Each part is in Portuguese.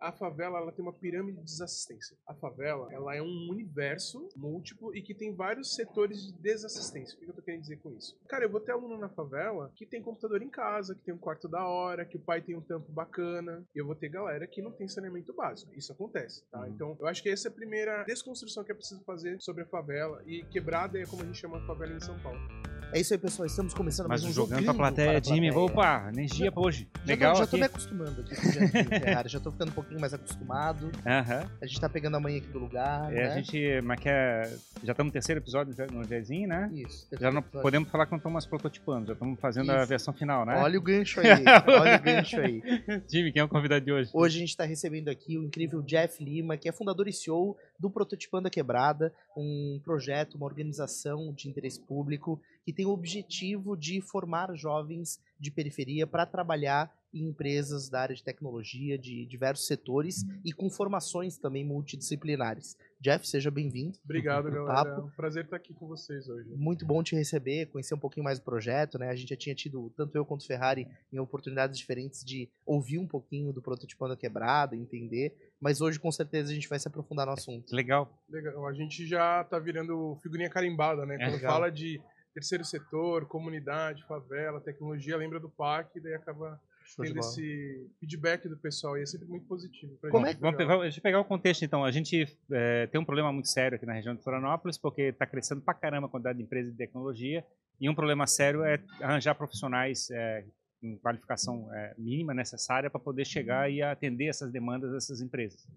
a favela ela tem uma pirâmide de desassistência. A favela ela é um universo múltiplo e que tem vários setores de desassistência. O que eu tô querendo dizer com isso? Cara, eu vou ter aluno na favela que tem computador em casa, que tem um quarto da hora, que o pai tem um tampo bacana. E eu vou ter galera que não tem saneamento básico. Isso acontece, tá? Então, eu acho que essa é a primeira desconstrução que é preciso fazer sobre a favela. E quebrada é como a gente chama a favela em São Paulo. É isso aí, pessoal. Estamos começando mais um jogando pra Jogando plateia, Jimmy. plateia. Opa, energia pra hoje. Legal Já aqui. tô me acostumando aqui com o Jimmy Ferrari. Já tô ficando um pouquinho mais acostumado. Aham. A gente tá pegando a manhã aqui do lugar, É, né? a gente, mas já estamos no terceiro episódio no Jezinho, né? Isso. Já não episódio. podemos falar que não estamos prototipando, já estamos fazendo a Isso. versão final, né? Olha o gancho aí. Olha o gancho aí. Jimmy, quem é o convidado de hoje? Hoje a gente está recebendo aqui o incrível Jeff Lima, que é fundador e CEO do Prototipando a Quebrada, um projeto, uma organização de interesse público que tem o objetivo de formar jovens de periferia para trabalhar em empresas da área de tecnologia, de diversos setores e com formações também multidisciplinares. Jeff, seja bem-vindo. Obrigado, no galera. papo. É um prazer estar aqui com vocês hoje. Muito bom te receber, conhecer um pouquinho mais do projeto, né? A gente já tinha tido, tanto eu quanto o Ferrari, em oportunidades diferentes de ouvir um pouquinho do Prototipando a Quebrada, entender, mas hoje com certeza a gente vai se aprofundar no assunto. Legal. Legal. A gente já tá virando figurinha carimbada, né? Quando legal. fala de terceiro setor, comunidade, favela, tecnologia, lembra do PAC e daí acaba Show de tendo bola. esse feedback do pessoal e é sempre muito positivo pra Como gente. Deixa eu pegar o contexto então. A gente tem um problema muito sério aqui na região de Florianópolis, porque está crescendo pra caramba a quantidade de empresas de tecnologia, e um problema sério é arranjar profissionais com qualificação mínima necessária para poder chegar e atender essas demandas dessas empresas.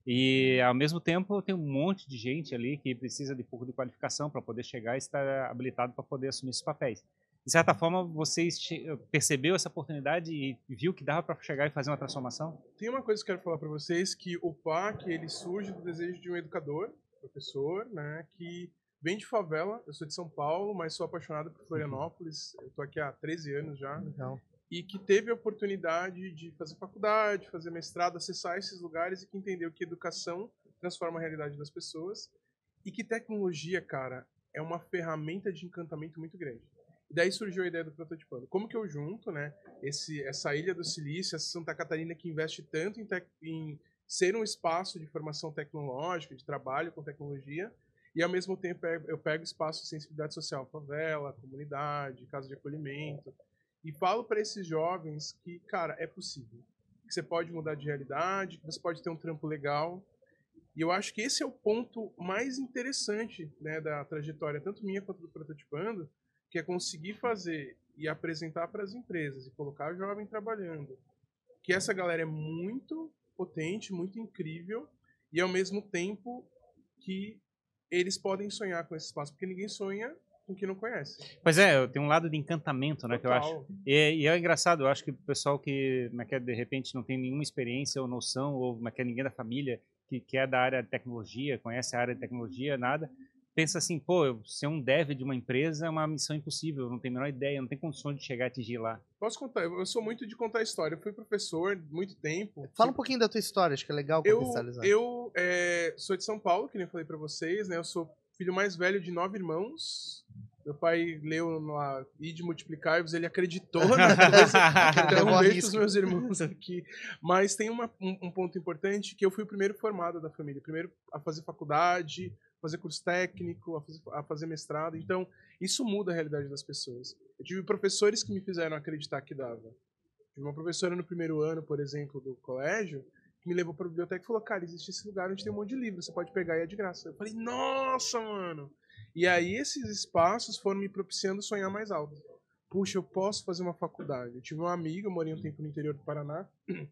E, ao mesmo tempo, tem um monte de gente ali que precisa de pouco de qualificação para poder chegar e estar habilitado para poder assumir esses papéis. De certa forma, vocês percebeu essa oportunidade e viu que dava para chegar e fazer uma transformação? Tem uma coisa que eu quero falar para vocês, que o PAC, ele surge do desejo de um educador, professor, né, que vem de favela. Eu sou de São Paulo, mas sou apaixonado por Florianópolis. Eu tô aqui há 13 anos já. Legal. E que teve a oportunidade de fazer faculdade, fazer mestrado, acessar esses lugares e que entendeu que educação transforma a realidade das pessoas e que tecnologia, cara, é uma ferramenta de encantamento muito grande. E daí surgiu a ideia do Prototipando. Como que eu junto, né, essa ilha do Silício, essa Santa Catarina que investe tanto em ser um espaço de formação tecnológica, de trabalho com tecnologia, e ao mesmo tempo eu pego espaço de sensibilidade social, favela, comunidade, casa de acolhimento, e falo para esses jovens que, cara, é possível. Que você pode mudar de realidade, que você pode ter um trampo legal. E eu acho que esse é o ponto mais interessante, né, da trajetória, tanto minha quanto do Prototipando, que é conseguir fazer e apresentar para as empresas e colocar o jovem trabalhando. Que essa galera é muito potente, muito incrível, e ao mesmo tempo que eles podem sonhar com esse espaço, porque ninguém sonha com quem não conhece. Pois é, tem um lado de encantamento, né, Total. que eu acho. E é engraçado, eu acho que o pessoal que de repente não tem nenhuma experiência ou noção, ou ninguém da família que é da área de tecnologia, conhece a área de tecnologia, nada, pensa assim, pô, ser um dev de uma empresa é uma missão impossível, eu não tenho a menor ideia, eu não tenho condições de chegar a atingir lá. Posso contar? Eu sou muito de contar história. Eu fui professor muito tempo. Fala um pouquinho da tua história, acho que é legal contextualizar. Eu sou de São Paulo, que nem eu falei pra vocês, né? Eu sou filho mais velho de 9 irmãos. Meu pai leu na Ide Multiplicai-vos, ele acreditou na coisa. Então, beijo pros meus irmãos aqui. Mas tem um ponto importante, que eu fui o primeiro formado da família. Primeiro a fazer faculdade, fazer curso técnico, a fazer mestrado. Então, isso muda a realidade das pessoas. Eu tive professores que me fizeram acreditar que dava. Tive uma professora no primeiro ano, por exemplo, do colégio, que me levou para a biblioteca e falou, cara, existe esse lugar onde tem um monte de livro, você pode pegar e é de graça. Eu falei, nossa, mano! E aí esses espaços foram me propiciando sonhar mais alto. Puxa, eu posso fazer uma faculdade. Eu tive um amigo, eu morei um tempo no interior do Paraná,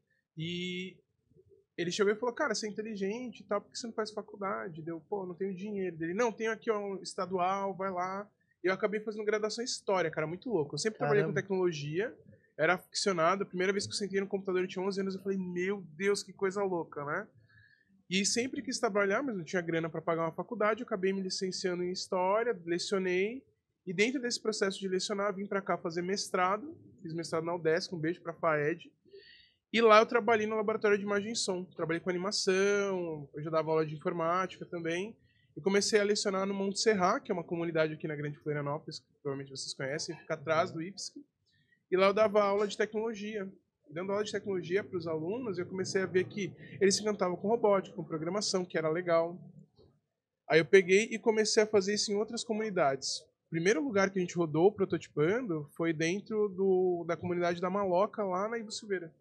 e ele chegou e falou, cara, você é inteligente e tal, por que você não faz faculdade? Deu, pô, não tenho dinheiro. Ele, não, tenho aqui ó, um estadual, vai lá. E eu acabei fazendo graduação em História, cara, muito louco. Eu sempre trabalhei com tecnologia, era aficionado. A primeira vez que eu sentei no computador, eu tinha 11 anos, eu falei, meu Deus, que coisa louca, né? E sempre quis trabalhar, mas não tinha grana para pagar uma faculdade, eu acabei me licenciando em História, lecionei, e dentro desse processo de lecionar, vim para cá fazer mestrado, fiz mestrado na UDESC, um beijo para a FAED, e lá eu trabalhei no laboratório de imagem e som, trabalhei com animação, eu já dava aula de informática também, e comecei a lecionar no Monte Serra, que é uma comunidade aqui na Grande Florianópolis, que provavelmente vocês conhecem, fica atrás do IFSC, e lá eu dava aula de tecnologia. dando aula de tecnologia para os alunos, eu comecei a ver que eles se encantavam com robótica, com programação, que era legal. Aí eu peguei e comecei a fazer isso em outras comunidades. O primeiro lugar que a gente rodou prototipando foi dentro da comunidade da Maloca, lá na Ivo Silveira.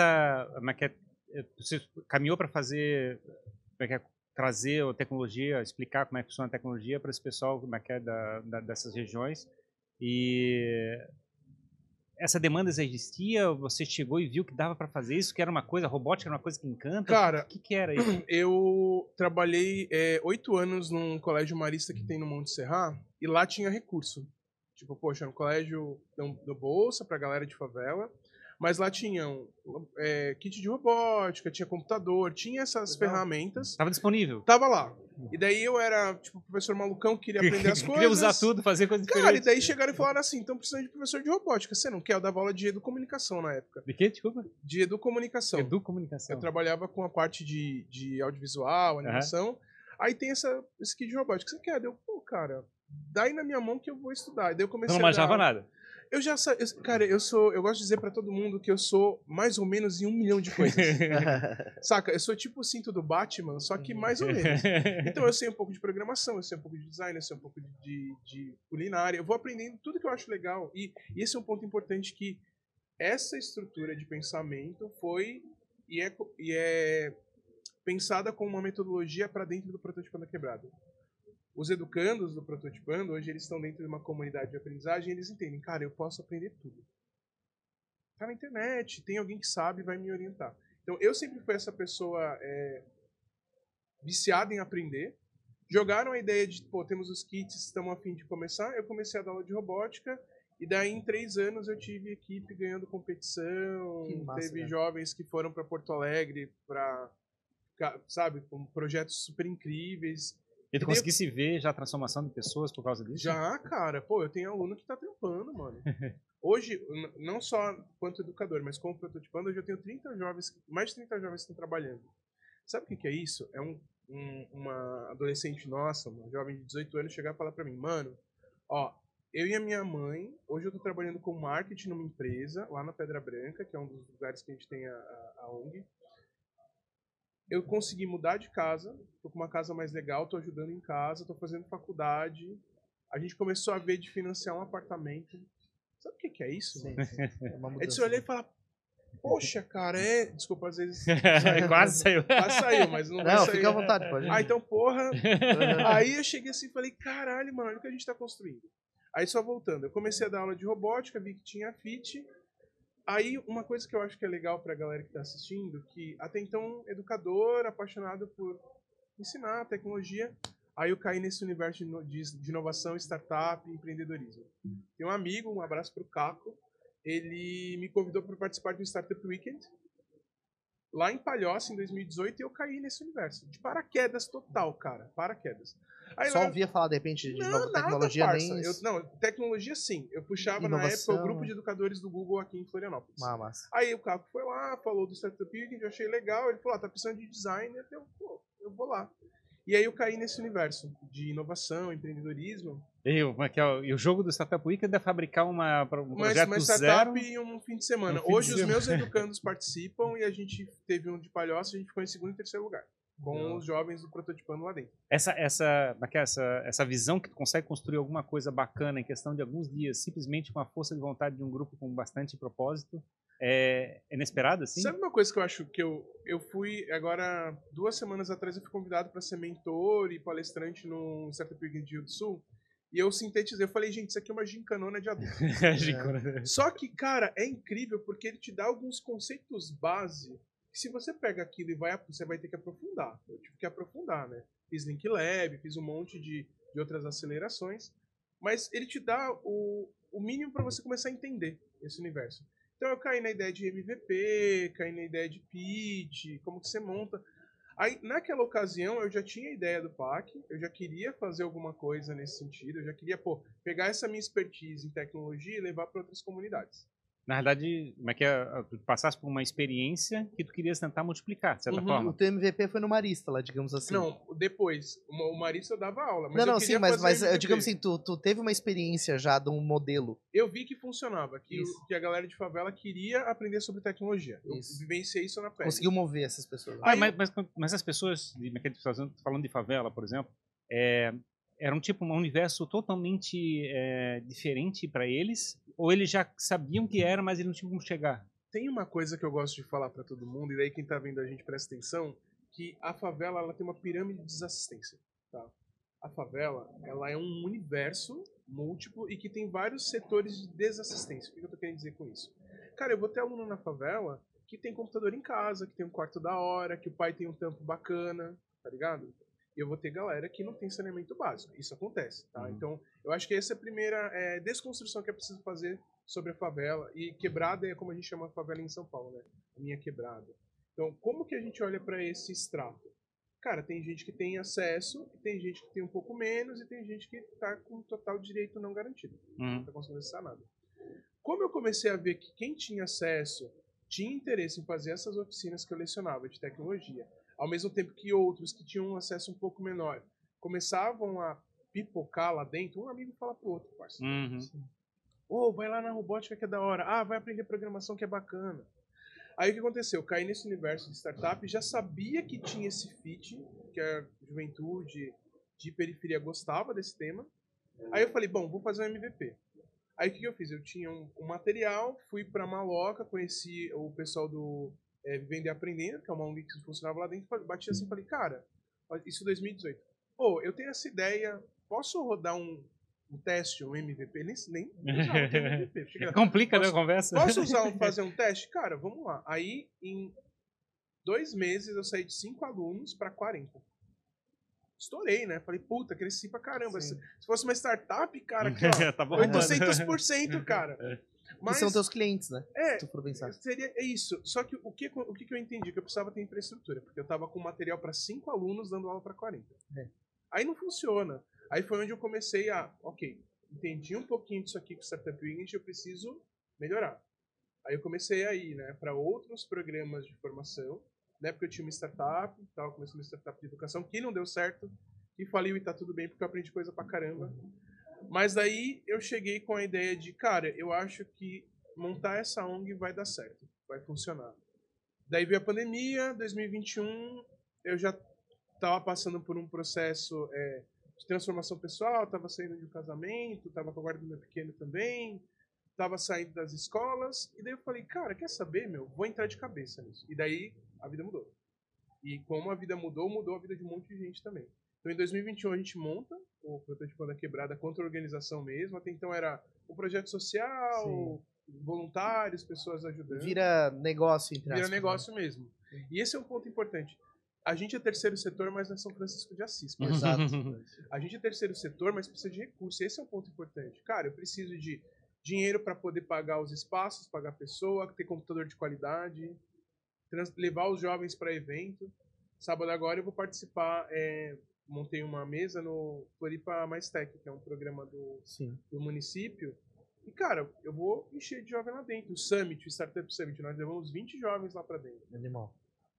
Você caminhou para fazer, trazer a tecnologia, explicar como é que funciona a tecnologia para esse pessoal dessas regiões. E essa demanda já existia? Você chegou e viu que dava para fazer isso? Que era uma coisa, robótica era uma coisa que encanta? Cara, o que era isso? Eu trabalhei 8 anos num colégio marista que tem no Monte Serra, e lá tinha recurso. Tipo, poxa, era um colégio da bolsa pra galera de favela, mas lá tinham kit de robótica, tinha computador, tinha essas ferramentas. Estava disponível? Tava lá. E daí eu era, tipo, professor malucão, queria aprender as coisas. Queria usar tudo, fazer coisas diferentes. Cara, e daí chegaram e falaram assim, então precisando de professor de robótica. Você não quer? Eu dava aula de educomunicação na época. De quê? Desculpa? De educomunicação. Educomunicação. Eu trabalhava com a parte de audiovisual, animação. Aí tem esse kit de robótica. Você quer? Deu, pô, cara, dá aí na minha mão que eu vou estudar. E daí eu comecei não manjava nada? Eu já cara, eu gosto de dizer pra todo mundo que eu sou mais ou menos em 1 milhão de coisas. Saca? Eu sou tipo o cinto do Batman, só que mais ou menos. Então eu sei um pouco de programação, eu sei um pouco de design, eu sei um pouco de culinária. Eu vou aprendendo tudo que eu acho legal. E esse é um ponto importante, que essa estrutura de pensamento foi e é pensada como uma metodologia para dentro do Prototipando a Quebrada. Os educandos do Prototipando, hoje eles estão dentro de uma comunidade de aprendizagem e eles entendem, cara, eu posso aprender tudo. Tá na internet, tem alguém que sabe e vai me orientar. Então, eu sempre fui essa pessoa viciada em aprender. Jogaram a ideia de, pô, temos os kits, estamos a fim de começar. Eu comecei a dar aula de robótica e daí em 3 anos eu tive equipe ganhando competição. Massa, teve né? jovens que foram para Porto Alegre para, sabe, com projetos super incríveis. E tu conseguisse ver já a transformação de pessoas por causa disso? Já, cara. Pô, eu tenho aluno que tá trampando, mano. Hoje, não só quanto educador, mas como prototipando, hoje eu tenho 30 jovens, mais de 30 jovens que estão trabalhando. Sabe o que é isso? É uma adolescente nossa, uma jovem de 18 anos, chegar e falar pra mim, mano, ó, eu e a minha mãe, hoje eu tô trabalhando com marketing numa empresa, lá na Pedra Branca, que é um dos lugares que a gente tem a ONG. Eu consegui mudar de casa, tô com uma casa mais legal, tô ajudando em casa, tô fazendo faculdade. A gente começou a ver de financiar um apartamento. Sabe o que é isso? Sim, sim. É de você olhar e falar, poxa, cara, desculpa, às vezes... Quase saiu. Quase saiu, mas não vai sair. Fica à vontade, pode ir. Ah, então, porra... Aí eu cheguei assim e falei, caralho, mano, olha o que a gente tá construindo. Aí, só voltando, eu comecei a dar aula de robótica, vi que tinha fit. Aí, uma coisa que eu acho que é legal pra galera que tá assistindo, que até então, educador, apaixonado por ensinar tecnologia, aí eu caí nesse universo de inovação, startup e empreendedorismo. Tem um amigo, um abraço pro Caco, ele me convidou para participar de um Startup Weekend, lá em Palhoça, em 2018, e eu caí nesse universo. De paraquedas total, cara, paraquedas. Aí Só lá... ouvia falar, de repente, de nova nada, tecnologia, parça. nem... Não, tecnologia sim. Eu puxava Inovação. na época o grupo de educadores do Google aqui em Florianópolis. Massa. Aí o Caco foi lá, falou do Startup Weekend, eu achei legal. Ele falou, tá precisando de designer, eu vou lá. E aí eu caí nesse universo de inovação, empreendedorismo. E o jogo do Startup Weekend é fabricar um projeto uma startup e um fim de semana. Hoje os meus educandos participam e a gente teve um de Palhoça, a gente ficou em 2º e 3º lugar. Com os jovens do Prototipando lá dentro. Essa visão que tu consegue construir alguma coisa bacana em questão de alguns dias, simplesmente com a força de vontade de um grupo com bastante propósito, é inesperada, assim? Sabe uma coisa que eu acho que eu fui, agora, 2 semanas atrás, eu fui convidado para ser mentor e palestrante no Startup Weekend de Rio do Sul. E eu sintetizei, eu falei, gente, isso aqui é uma gincanona de adulto. Só que, cara, é incrível porque ele te dá alguns conceitos base. Se você pega aquilo e você vai ter que aprofundar. Eu tive que aprofundar, né? Fiz Link Lab, fiz um monte de outras acelerações. Mas ele te dá o mínimo para você começar a entender esse universo. Então eu caí na ideia de MVP, caí na ideia de pitch, como que você monta. Aí, naquela ocasião, eu já tinha a ideia do PAC, eu já queria fazer alguma coisa nesse sentido, eu já queria, pegar essa minha expertise em tecnologia e levar para outras comunidades. Na verdade, como é que tu passasse por uma experiência que tu querias tentar multiplicar, de certa forma. O teu MVP foi no Marista, lá, digamos assim. Não, depois. O Marista eu dava aula. Mas Não, eu sim, queria mas fazer MVP. digamos assim, tu teve uma experiência já de um modelo. Eu vi que funcionava, que a galera de favela queria aprender sobre tecnologia. Eu vivenciei isso na pele. Conseguiu mover essas pessoas. Mas as pessoas, falando de favela, por exemplo, era um tipo, um universo totalmente diferente para eles? Ou eles já sabiam que era, mas eles não tinham como chegar? Tem uma coisa que eu gosto de falar para todo mundo, e daí quem tá vendo a gente presta atenção, que a favela ela tem uma pirâmide de desassistência. Tá? A favela ela é um universo múltiplo e que tem vários setores de desassistência. O que eu tô querendo dizer com isso? Cara, eu vou ter aluno na favela que tem computador em casa, que tem um quarto da hora, que o pai tem um tampo bacana, tá ligado? E eu vou ter galera que não tem saneamento básico. Isso acontece, tá? Então, eu acho que essa é a primeira desconstrução que é preciso fazer sobre a favela. E quebrada é como a gente chama a favela em São Paulo, né? A minha quebrada. Então, como que a gente olha para esse extrato? Cara, tem gente que tem acesso, e tem gente que tem um pouco menos, e tem gente que tá com total direito não garantido. Não tá conseguindo acessar nada. Como eu comecei a ver que quem tinha acesso tinha interesse em fazer essas oficinas que eu lecionava de tecnologia, ao mesmo tempo que outros que tinham um acesso um pouco menor começavam a pipocar lá dentro, um amigo fala pro outro, parceiro. Vai lá na robótica que é da hora. Vai aprender programação que é bacana. Aí o que aconteceu? Eu caí nesse universo de startup, já sabia que tinha esse fit, que a juventude de periferia gostava desse tema. Aí eu falei, bom, vou fazer um MVP. Aí o que eu fiz? Eu tinha um material, fui pra Maloca, conheci o pessoal do Vivendo e Aprendendo, que é uma ONG que funcionava lá dentro, bati assim e falei, cara, isso em 2018. Eu tenho essa ideia, posso rodar um teste, um MVP? Nem usava o termo MVP. Complica, né, a conversa? Posso fazer um teste? Cara, vamos lá. Aí, em 2 meses, eu saí de 5 alunos para 40. Estourei, né? Falei, puta, cresci pra caramba. Se fosse uma startup, cara, aqui, ó, tá bom, 800%, cara. Mas, e são teus clientes, né? Se tu for pensar. Seria isso. Só que o que eu entendi? Que eu precisava ter infraestrutura, porque eu tava com material para 5 alunos dando aula para 40. Aí não funciona. Aí foi onde eu comecei entendi um pouquinho disso aqui com Startup Weekend, eu preciso melhorar. Aí eu comecei a ir, né, para outros programas de formação. Na época eu tinha uma startup, comecei uma startup de educação que não deu certo, que faliu e tá tudo bem porque eu aprendi coisa pra caramba. Mas daí eu cheguei com a ideia de, cara, eu acho que montar essa ONG vai dar certo, vai funcionar. Daí veio a pandemia, 2021, eu já tava passando por um processo de transformação pessoal, tava saindo de um casamento, tava com a guarda do meu pequeno também, tava saindo das escolas, e daí eu falei, cara, quer saber, vou entrar de cabeça nisso. E daí a vida mudou. E como a vida mudou, mudou a vida de um monte de gente também. Então em 2021 a gente monta o Prototipando a Quebrada contra a organização mesmo, até então era um projeto social, voluntários, pessoas ajudando. Vira negócio, entre aspas. Vira negócio mesmo. E esse é um ponto importante. A gente é terceiro setor, mas não é São Francisco de Assis. Exato. A gente é terceiro setor, mas precisa de recursos. Esse é um ponto importante. Cara, eu preciso de dinheiro para poder pagar os espaços, pagar a pessoa, ter computador de qualidade, levar os jovens para evento. Sábado agora eu vou participar, montei uma mesa no Floripa Mais Tech, que é um programa do município. E, cara, eu vou encher de jovem lá dentro. O Summit, o Startup Summit, nós levamos 20 jovens lá para dentro. Animal.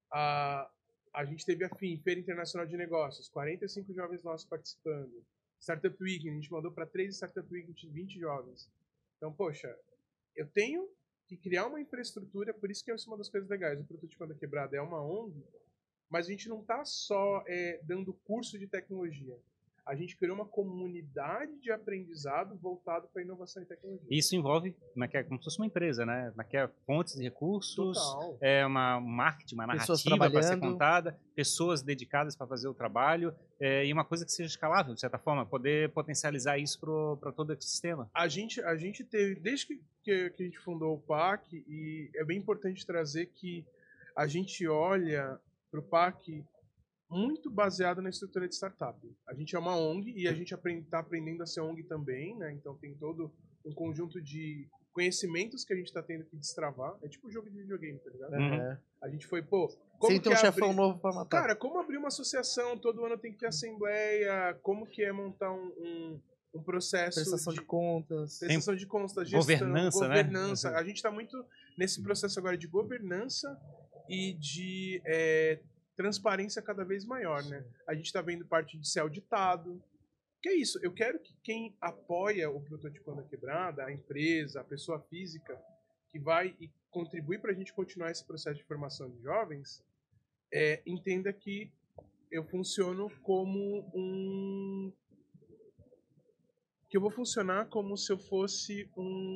A gente teve a Feira Internacional de Negócios, 45 jovens nossos participando. Startup Week, a gente mandou para 3 Startup Week de 20 jovens. Então, poxa, eu tenho que criar uma infraestrutura, por isso que essa é uma das coisas legais. O Prototipando a Quebrada é uma ONG, mas a gente não está só dando curso de tecnologia. A gente criou uma comunidade de aprendizado voltado para inovação e tecnologia. Isso envolve como se fosse uma empresa, né? Fontes de recursos, Total. Um marketing, uma narrativa para ser contada, pessoas dedicadas para fazer o trabalho, e uma coisa que seja escalável, de certa forma, poder potencializar isso para todo o ecossistema. A gente teve, desde que a gente fundou o PAC, e é bem importante trazer que a gente olha para o PAC muito baseado na estrutura de startup. A gente é uma ONG e a gente está aprendendo a ser ONG também, né? Então tem todo um conjunto de conhecimentos que a gente está tendo que destravar. É tipo um jogo de videogame, tá ligado? A gente foi, como sem ter um chefão novo para matar. Cara, como abrir uma associação, todo ano tem que ter assembleia, como que é montar um processo Prestação de contas. Prestação de contas, gestão, governança, né? A gente está muito nesse processo agora de governança e de transparência cada vez maior, né? A gente está vendo parte de ser auditado. Que é isso, eu quero que quem apoia o Prototipando a Quebrada, a empresa, a pessoa física, que vai e contribui para a gente continuar esse processo de formação de jovens, entenda que eu funciono como que eu vou funcionar como se eu fosse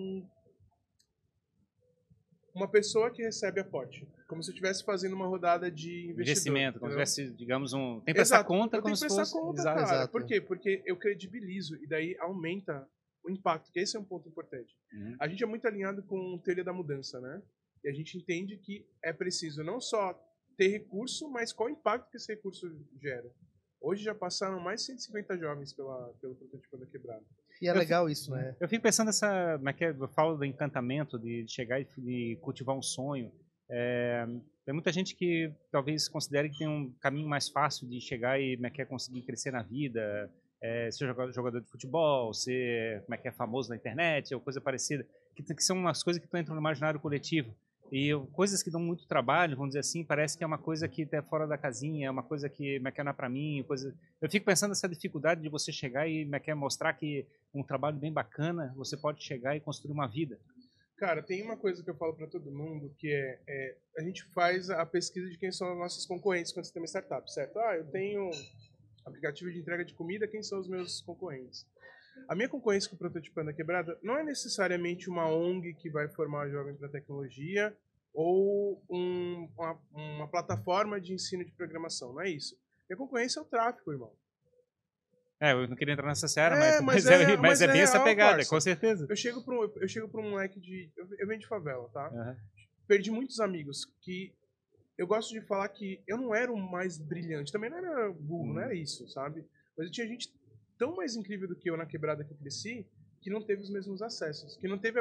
uma pessoa que recebe aporte. Como se eu estivesse fazendo uma rodada de investimento, como se tivesse, digamos, tem que prestar conta como se fosse... Prestar conta, cara. Exato. Por quê? Porque eu credibilizo e daí aumenta o impacto, que esse é um ponto importante. A gente é muito alinhado com a teoria da mudança, né? E a gente entende que é preciso não só ter recurso, mas qual o impacto que esse recurso gera. Hoje já passaram mais de 150 jovens pelo Prototipando a Quebrada. E é legal isso, né? Eu fico pensando eu falo do encantamento, de chegar e de cultivar um sonho. Tem muita gente que talvez considere que tem um caminho mais fácil de chegar e conseguir crescer na vida, ser jogador de futebol, ser famoso na internet, ou coisa parecida, que são umas coisas que entram no imaginário coletivo. E coisas que dão muito trabalho, vamos dizer assim, parece que é uma coisa que é fora da casinha, é uma coisa que não é para mim. Eu fico pensando nessa dificuldade de você chegar e mostrar que um trabalho bem bacana, você pode chegar e construir uma vida. Cara, tem uma coisa que eu falo para todo mundo, que a gente faz a pesquisa de quem são os nossos concorrentes quando você tem uma startup, certo? Eu tenho aplicativo de entrega de comida, quem são os meus concorrentes? A minha concorrência com o Prototipando a Quebrada não é necessariamente uma ONG que vai formar jovem para tecnologia ou uma plataforma de ensino de programação, não é isso. Minha concorrência é o tráfico, irmão. Eu não queria entrar nessa seara, mas é bem essa pegada, parça. Com certeza. Eu chego para um moleque eu venho de favela, tá? Uhum. Perdi muitos amigos que eu gosto de falar que eu não era o mais brilhante, também não era burro, não era isso, sabe? Mas eu tinha gente tão mais incrível do que eu na quebrada que eu cresci, que não teve os mesmos acessos, que não teve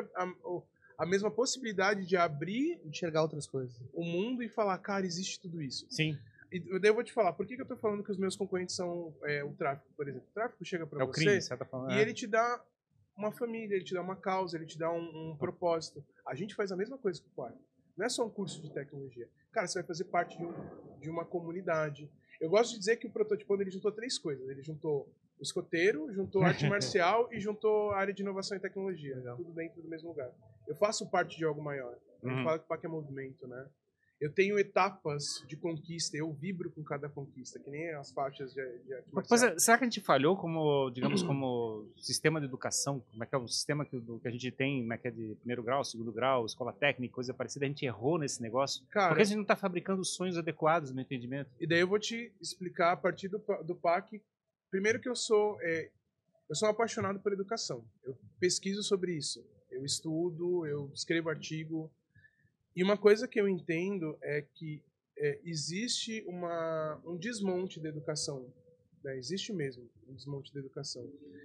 a mesma possibilidade de abrir, enxergar outras coisas, o mundo e falar, cara, existe tudo isso. Sim. E daí eu vou te falar, por que eu tô falando que os meus concorrentes são o tráfico, por exemplo? O tráfico chega pra você crime, você tá falando, e ele te dá uma família, ele te dá uma causa, ele te dá um propósito. A gente faz a mesma coisa com o Quark. Não é só um curso de tecnologia. Cara, você vai fazer parte de uma comunidade. Eu gosto de dizer que o Prototipando ele juntou 3 coisas. Ele juntou o escoteiro, juntou arte marcial e juntou a área de inovação e tecnologia. Legal. Tudo dentro do mesmo lugar. Eu faço parte de algo maior. A gente fala que o PAC é movimento, né? Eu tenho etapas de conquista, eu vibro com cada conquista, que nem as faixas de arte marcial. Será que a gente falhou como, digamos, como sistema de educação? Como é que é o sistema que a gente tem, como é que é de primeiro grau, segundo grau, escola técnica, coisa parecida, a gente errou nesse negócio? Cara, porque a gente não está fabricando sonhos adequados no entendimento. E daí eu vou te explicar a partir do PAC. Primeiro que eu sou um apaixonado por educação. Eu pesquiso sobre isso. Eu estudo, eu escrevo artigo. E uma coisa que eu entendo é que existe um desmonte da educação. Né? Existe mesmo um desmonte da educação.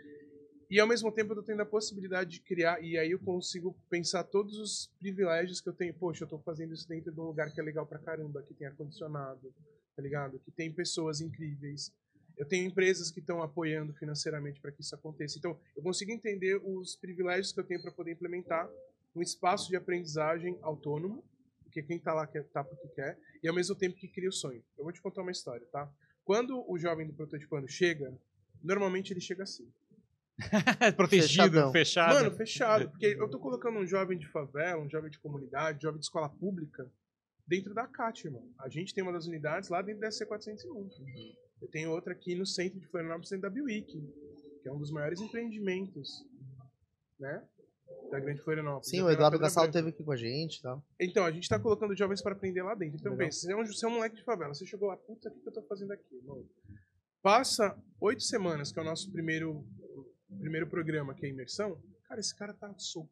E ao mesmo tempo eu estou tendo a possibilidade de criar, e aí eu consigo pensar todos os privilégios que eu tenho. Poxa, eu estou fazendo isso dentro de um lugar que é legal pra caramba, que tem ar-condicionado, tá ligado? Que tem pessoas incríveis. Eu tenho empresas que estão apoiando financeiramente para que isso aconteça. Então, eu consigo entender os privilégios que eu tenho para poder implementar um espaço de aprendizagem autônomo, porque quem está lá tá porque quer, e ao mesmo tempo que cria o sonho. Eu vou te contar uma história, tá? Quando o jovem do Prototipando chega, normalmente ele chega assim. Protegido, fechado. Mano, fechado. Porque eu tô colocando um jovem de favela, um jovem de comunidade, um jovem de escola pública, dentro da CAT, irmão. A gente tem uma das unidades lá dentro da SC401. Eu tenho outra aqui no centro de Florianópolis, dentro da Biwik, que é um dos maiores empreendimentos, né? Da Grande Florianópolis. Sim, o Eduardo Gassal esteve aqui com a gente e tal. Então, a gente tá colocando jovens para aprender lá dentro. Então, bem, você é um moleque de favela, você chegou lá, puta, o que eu tô fazendo aqui, irmão? Passa 8 semanas, que é o nosso primeiro programa, que é a imersão. Cara, esse cara tá solto.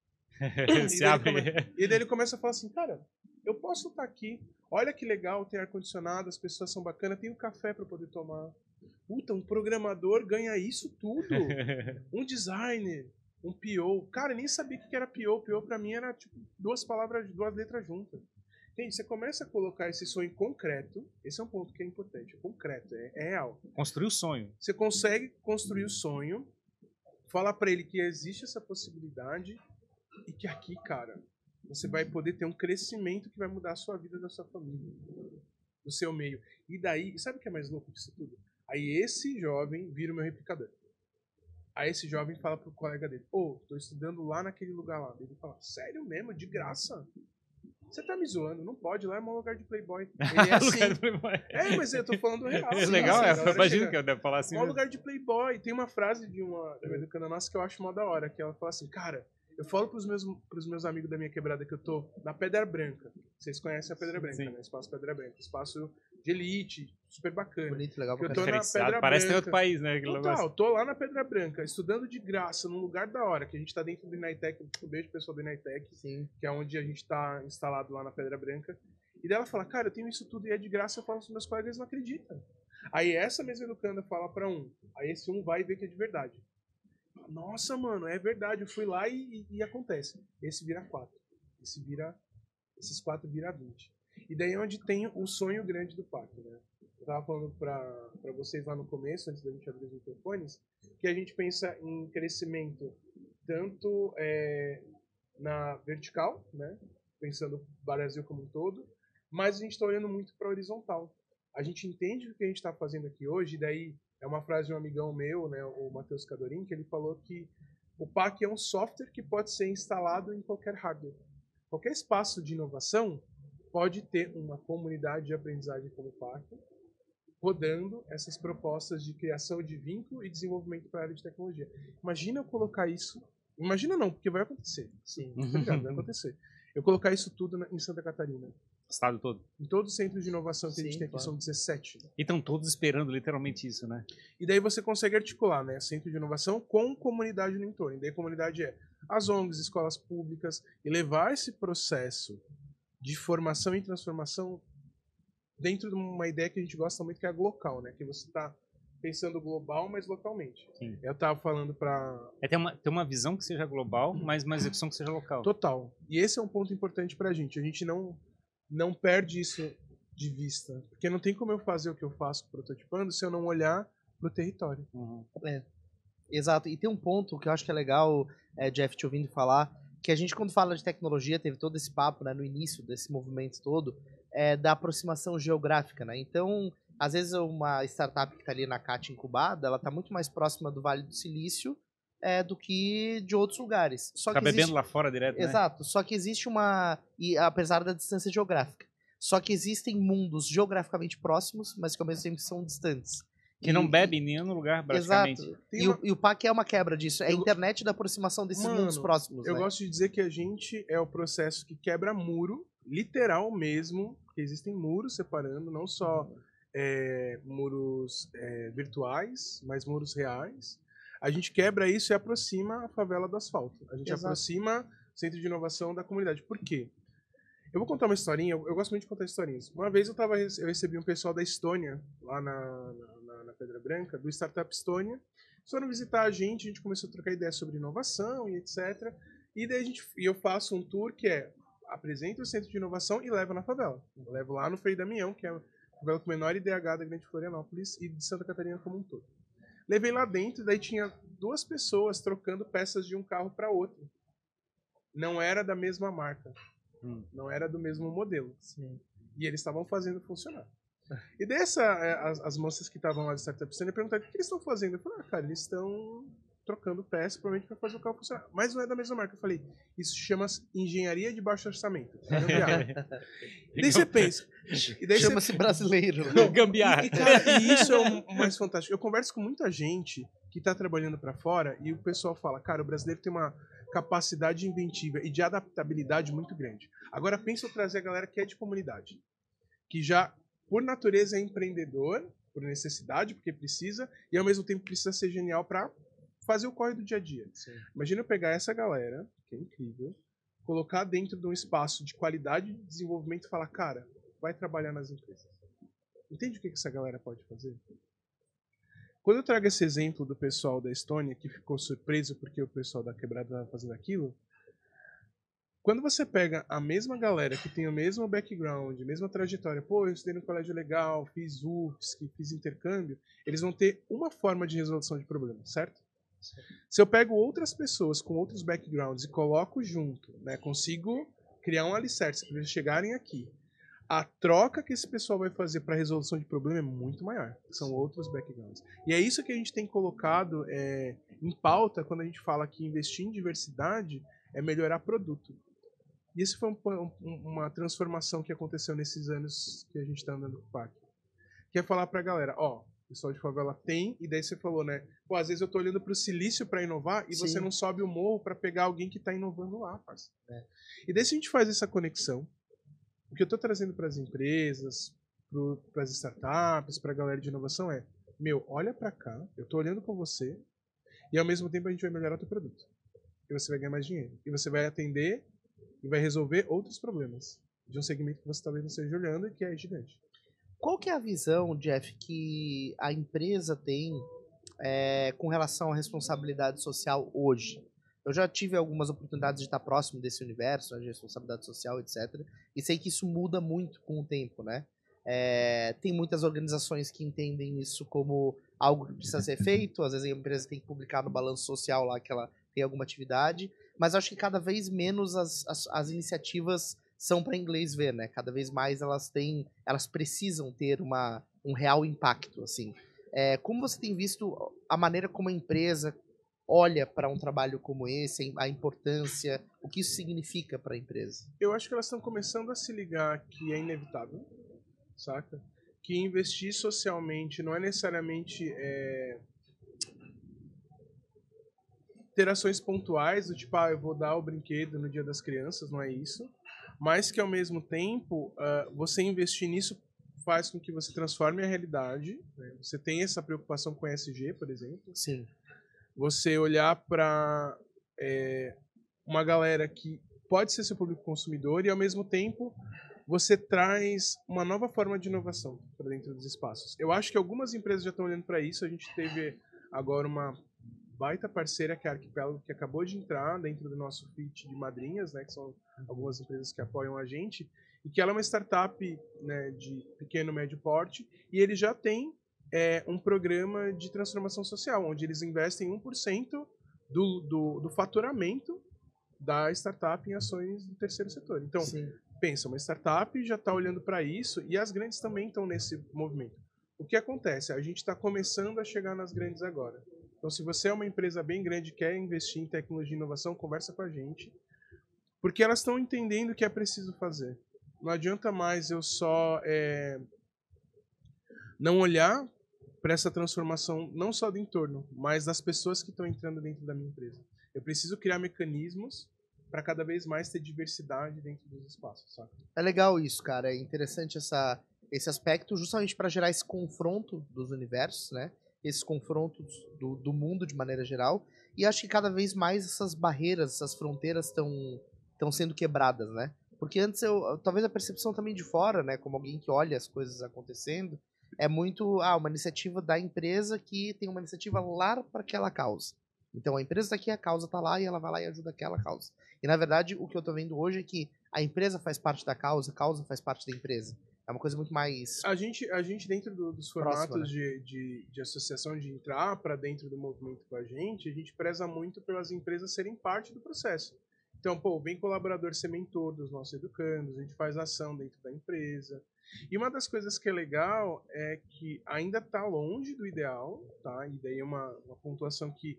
E daí ele começa a falar assim, cara, eu posso estar aqui, olha que legal, tem ar-condicionado, as pessoas são bacanas, tem um café para poder tomar. Puta, um programador ganha isso tudo. Um designer, um PO. Cara, eu nem sabia o que era PO. PO pra mim era tipo 2 letras juntas. Gente, você começa a colocar esse sonho concreto. Esse é um ponto que é importante. É concreto, é real. Construir o sonho. Você consegue construir o sonho fala pra ele que existe essa possibilidade e que aqui, cara, você vai poder ter um crescimento que vai mudar a sua vida, da sua família, do seu meio. E daí, sabe o que é mais louco disso tudo? Aí esse jovem vira o meu replicador. Aí esse jovem fala pro colega dele, tô estudando lá naquele lugar lá. Ele fala, sério mesmo? De graça? Você tá me zoando, não pode, lá é um lugar de playboy. Ele é assim. Mas eu tô falando real. É legal, imagina que eu devo falar assim. É um lugar de playboy. Tem uma frase de uma educanda nossa que eu acho mó da hora, que ela fala assim, cara, eu falo pros meus amigos da minha quebrada que eu tô na Pedra Branca. Vocês conhecem a Pedra Branca, né? Espaço Pedra Branca. Espaço de elite, super bacana. Bonito, legal. Eu tô na Pedra Parece Branca. ter outro país, né? Total, tô lá na Pedra Branca, estudando de graça, num lugar da hora, que a gente tá dentro do Inaitec. Um beijo pro pessoal do Inaitec, que é onde a gente tá instalado lá na Pedra Branca. E daí ela fala, cara, eu tenho isso tudo e é de graça, eu falo pros meus colegas, eles não acreditam. Aí essa mesma educanda fala pra um, aí esse um vai ver que é de verdade. Nossa, mano, é verdade, eu fui lá e acontece. Esse vira 4. Esses 4 vira 20. E daí é onde tem o sonho grande do parque, né? Eu tava falando pra vocês lá no começo, antes da gente abrir os microfones, que a gente pensa em crescimento tanto na vertical, né? Pensando o Brasil como um todo, mas a gente está olhando muito para a horizontal. A gente entende o que a gente está fazendo aqui hoje, e daí é uma frase de um amigão meu, né, o Matheus Cadorim, que ele falou que o PAC é um software que pode ser instalado em qualquer hardware. Qualquer espaço de inovação pode ter uma comunidade de aprendizagem como o PAC, rodando essas propostas de criação de vínculo e desenvolvimento para a área de tecnologia. Imagina eu colocar isso... Imagina não, porque vai acontecer. Sim, vai acontecer. Eu colocar isso tudo em Santa Catarina. Estado todo. Em todos os centros de inovação que a gente tem aqui, são 17. E estão todos esperando literalmente isso, né? E daí você consegue articular, né, centro de inovação com comunidade no entorno. E daí a comunidade é as ONGs, escolas públicas, e levar esse processo de formação e transformação dentro de uma ideia que a gente gosta muito, que é a local, né? Que você está pensando global, mas localmente. Sim. Eu estava falando para... ter uma visão que seja global, mas uma execução que seja local. Total. E esse é um ponto importante para a gente. A gente não perde isso de vista. Porque não tem como eu fazer o que eu faço prototipando se eu não olhar pro território. Exato. E tem um ponto que eu acho que é legal, Jeff, te ouvindo falar, que a gente, quando fala de tecnologia, teve todo esse papo, né, no início desse movimento todo, da aproximação geográfica, né? Então, às vezes uma startup que está ali na CAT incubada, ela está muito mais próxima do Vale do Silício do que de outros lugares. Só tá que bebendo lá fora direto, né? Exato. Só que existe e apesar da distância geográfica, só que existem mundos geograficamente próximos, mas que ao mesmo tempo são distantes. Que não bebe em nenhum lugar, basicamente. Exato. E o PAC é uma quebra disso. É a internet da aproximação desses mundos próximos. Eu né? gosto de dizer que a gente é o processo que quebra muro, literal mesmo, porque existem muros separando, não só muros virtuais, mas muros reais. A gente quebra isso e aproxima a favela do asfalto. A gente aproxima o centro de inovação da comunidade. Por quê? Eu vou contar uma historinha, eu gosto muito de contar historinhas. Uma vez eu recebi um pessoal da Estônia, lá na Pedra Branca, do Startup Estônia. Eles foram visitar a gente começou a trocar ideias sobre inovação e etc. E daí eu faço um tour que apresento o centro de inovação e levo na favela. Eu levo lá no Frei Damião, que é a favela com o menor IDH da Grande Florianópolis e de Santa Catarina como um todo. Levei lá dentro, daí tinha 2 pessoas trocando peças de um carro para outro. Não era da mesma marca. Não era do mesmo modelo. Sim. E eles estavam fazendo funcionar. E daí as moças que estavam lá de Startup Center perguntaram o que eles estão fazendo. Eu falei, cara, eles estão trocando peças provavelmente para fazer o carro funcionar. Mas não é da mesma marca. Eu falei, isso chama engenharia de baixo orçamento. E daí você pensa... Chama-se brasileiro. Gambiarra. E isso é o mais fantástico. Eu converso com muita gente que está trabalhando para fora e o pessoal fala, cara, o brasileiro tem uma capacidade inventiva e de adaptabilidade muito grande. Agora pensa eu trazer a galera que é de comunidade, que já, por natureza, é empreendedor, por necessidade, porque precisa, e ao mesmo tempo precisa ser genial para fazer o corre do dia a dia. Sim. Imagina eu pegar essa galera, que é incrível, colocar dentro de um espaço de qualidade de desenvolvimento e falar, cara, vai trabalhar nas empresas. Entende o que essa galera pode fazer? Quando eu trago esse exemplo do pessoal da Estônia, que ficou surpreso porque o pessoal da quebrada estava fazendo aquilo, quando você pega a mesma galera que tem o mesmo background, a mesma trajetória, pô, eu estudei no colégio legal, fiz UFSC, fiz intercâmbio, eles vão ter uma forma de resolução de problema, certo? Se eu pego outras pessoas com outros backgrounds e coloco junto, né, consigo criar um alicerce para eles chegarem aqui, a troca que esse pessoal vai fazer para resolução de problema é muito maior. São outros backgrounds. E é isso que a gente tem colocado em pauta quando a gente fala que investir em diversidade é melhorar produto. E isso foi uma transformação que aconteceu nesses anos que a gente está andando com o PAC. Que é falar para a galera, o pessoal de favela tem, e daí você falou, né? Pô, às vezes eu tô olhando para o silício para inovar e você não sobe o morro para pegar alguém que está inovando lá, parceiro. E daí se a gente faz essa conexão, o que eu estou trazendo para as empresas, para as startups, para a galera de inovação olha para cá, eu estou olhando com você e ao mesmo tempo a gente vai melhorar o teu produto. E você vai ganhar mais dinheiro. E você vai atender e vai resolver outros problemas de um segmento que você talvez não esteja olhando e que é gigante. Qual que é a visão, Jeff, que a empresa tem com relação à responsabilidade social hoje? Eu já tive algumas oportunidades de estar próximo desse universo, de responsabilidade social, etc. E sei que isso muda muito com o tempo, né? Tem muitas organizações que entendem isso como algo que precisa ser feito. Às vezes a empresa tem que publicar no balanço social lá que ela tem alguma atividade. Mas acho que cada vez menos as iniciativas são para inglês ver, né? Cada vez mais elas precisam ter um real impacto, assim. Como você tem visto a maneira como a empresa olha para um trabalho como esse, a importância, o que isso significa para a empresa? Eu acho que elas estão começando a se ligar que é inevitável, saca? Que investir socialmente não é necessariamente ter ações pontuais, do tipo, eu vou dar o brinquedo no Dia das Crianças, não é isso. Mas que, ao mesmo tempo, você investir nisso faz com que você transforme a realidade. Né? Você tem essa preocupação com ESG, por exemplo. Sim. Você olhar para uma galera que pode ser seu público consumidor e, ao mesmo tempo, você traz uma nova forma de inovação para dentro dos espaços. Eu acho que algumas empresas já estão olhando para isso. A gente teve agora uma baita parceira, que é a Arquipélago, que acabou de entrar dentro do nosso feed de madrinhas, né, que são algumas empresas que apoiam a gente, e que ela é uma startup, né, de pequeno, médio porte, e ele já tem um programa de transformação social, onde eles investem 1% do faturamento da startup em ações do terceiro setor. Então, pensa, uma startup já está olhando para isso, e as grandes também estão nesse movimento. O que acontece? A gente está começando a chegar nas grandes agora. Então, se você é uma empresa bem grande e quer investir em tecnologia e inovação, conversa com a gente, porque elas estão entendendo o que é preciso fazer. Não adianta mais eu só não olhar para essa transformação, não só do entorno, mas das pessoas que estão entrando dentro da minha empresa. Eu preciso criar mecanismos para cada vez mais ter diversidade dentro dos espaços, sabe? É legal isso, cara. É interessante esse aspecto, justamente para gerar esse confronto dos universos, né? Esses confrontos do mundo de maneira geral. E acho que cada vez mais essas barreiras, essas fronteiras estão sendo quebradas, né? Porque antes talvez a percepção também de fora, né? Como alguém que olha as coisas acontecendo, é muito uma iniciativa da empresa que tem uma iniciativa lá para aquela causa. Então a empresa está aqui, a causa está lá e ela vai lá e ajuda aquela causa. E na verdade o que eu estou vendo hoje é que a empresa faz parte da causa, a causa faz parte da empresa. É uma coisa muito mais... A gente dentro dos formatos próxima, né? de associação, de entrar para dentro do movimento com a gente preza muito pelas empresas serem parte do processo. Então, vem colaborador ser mentor dos nossos educandos, a gente faz ação dentro da empresa. E uma das coisas que é legal é que ainda está longe do ideal, tá? E daí é uma pontuação que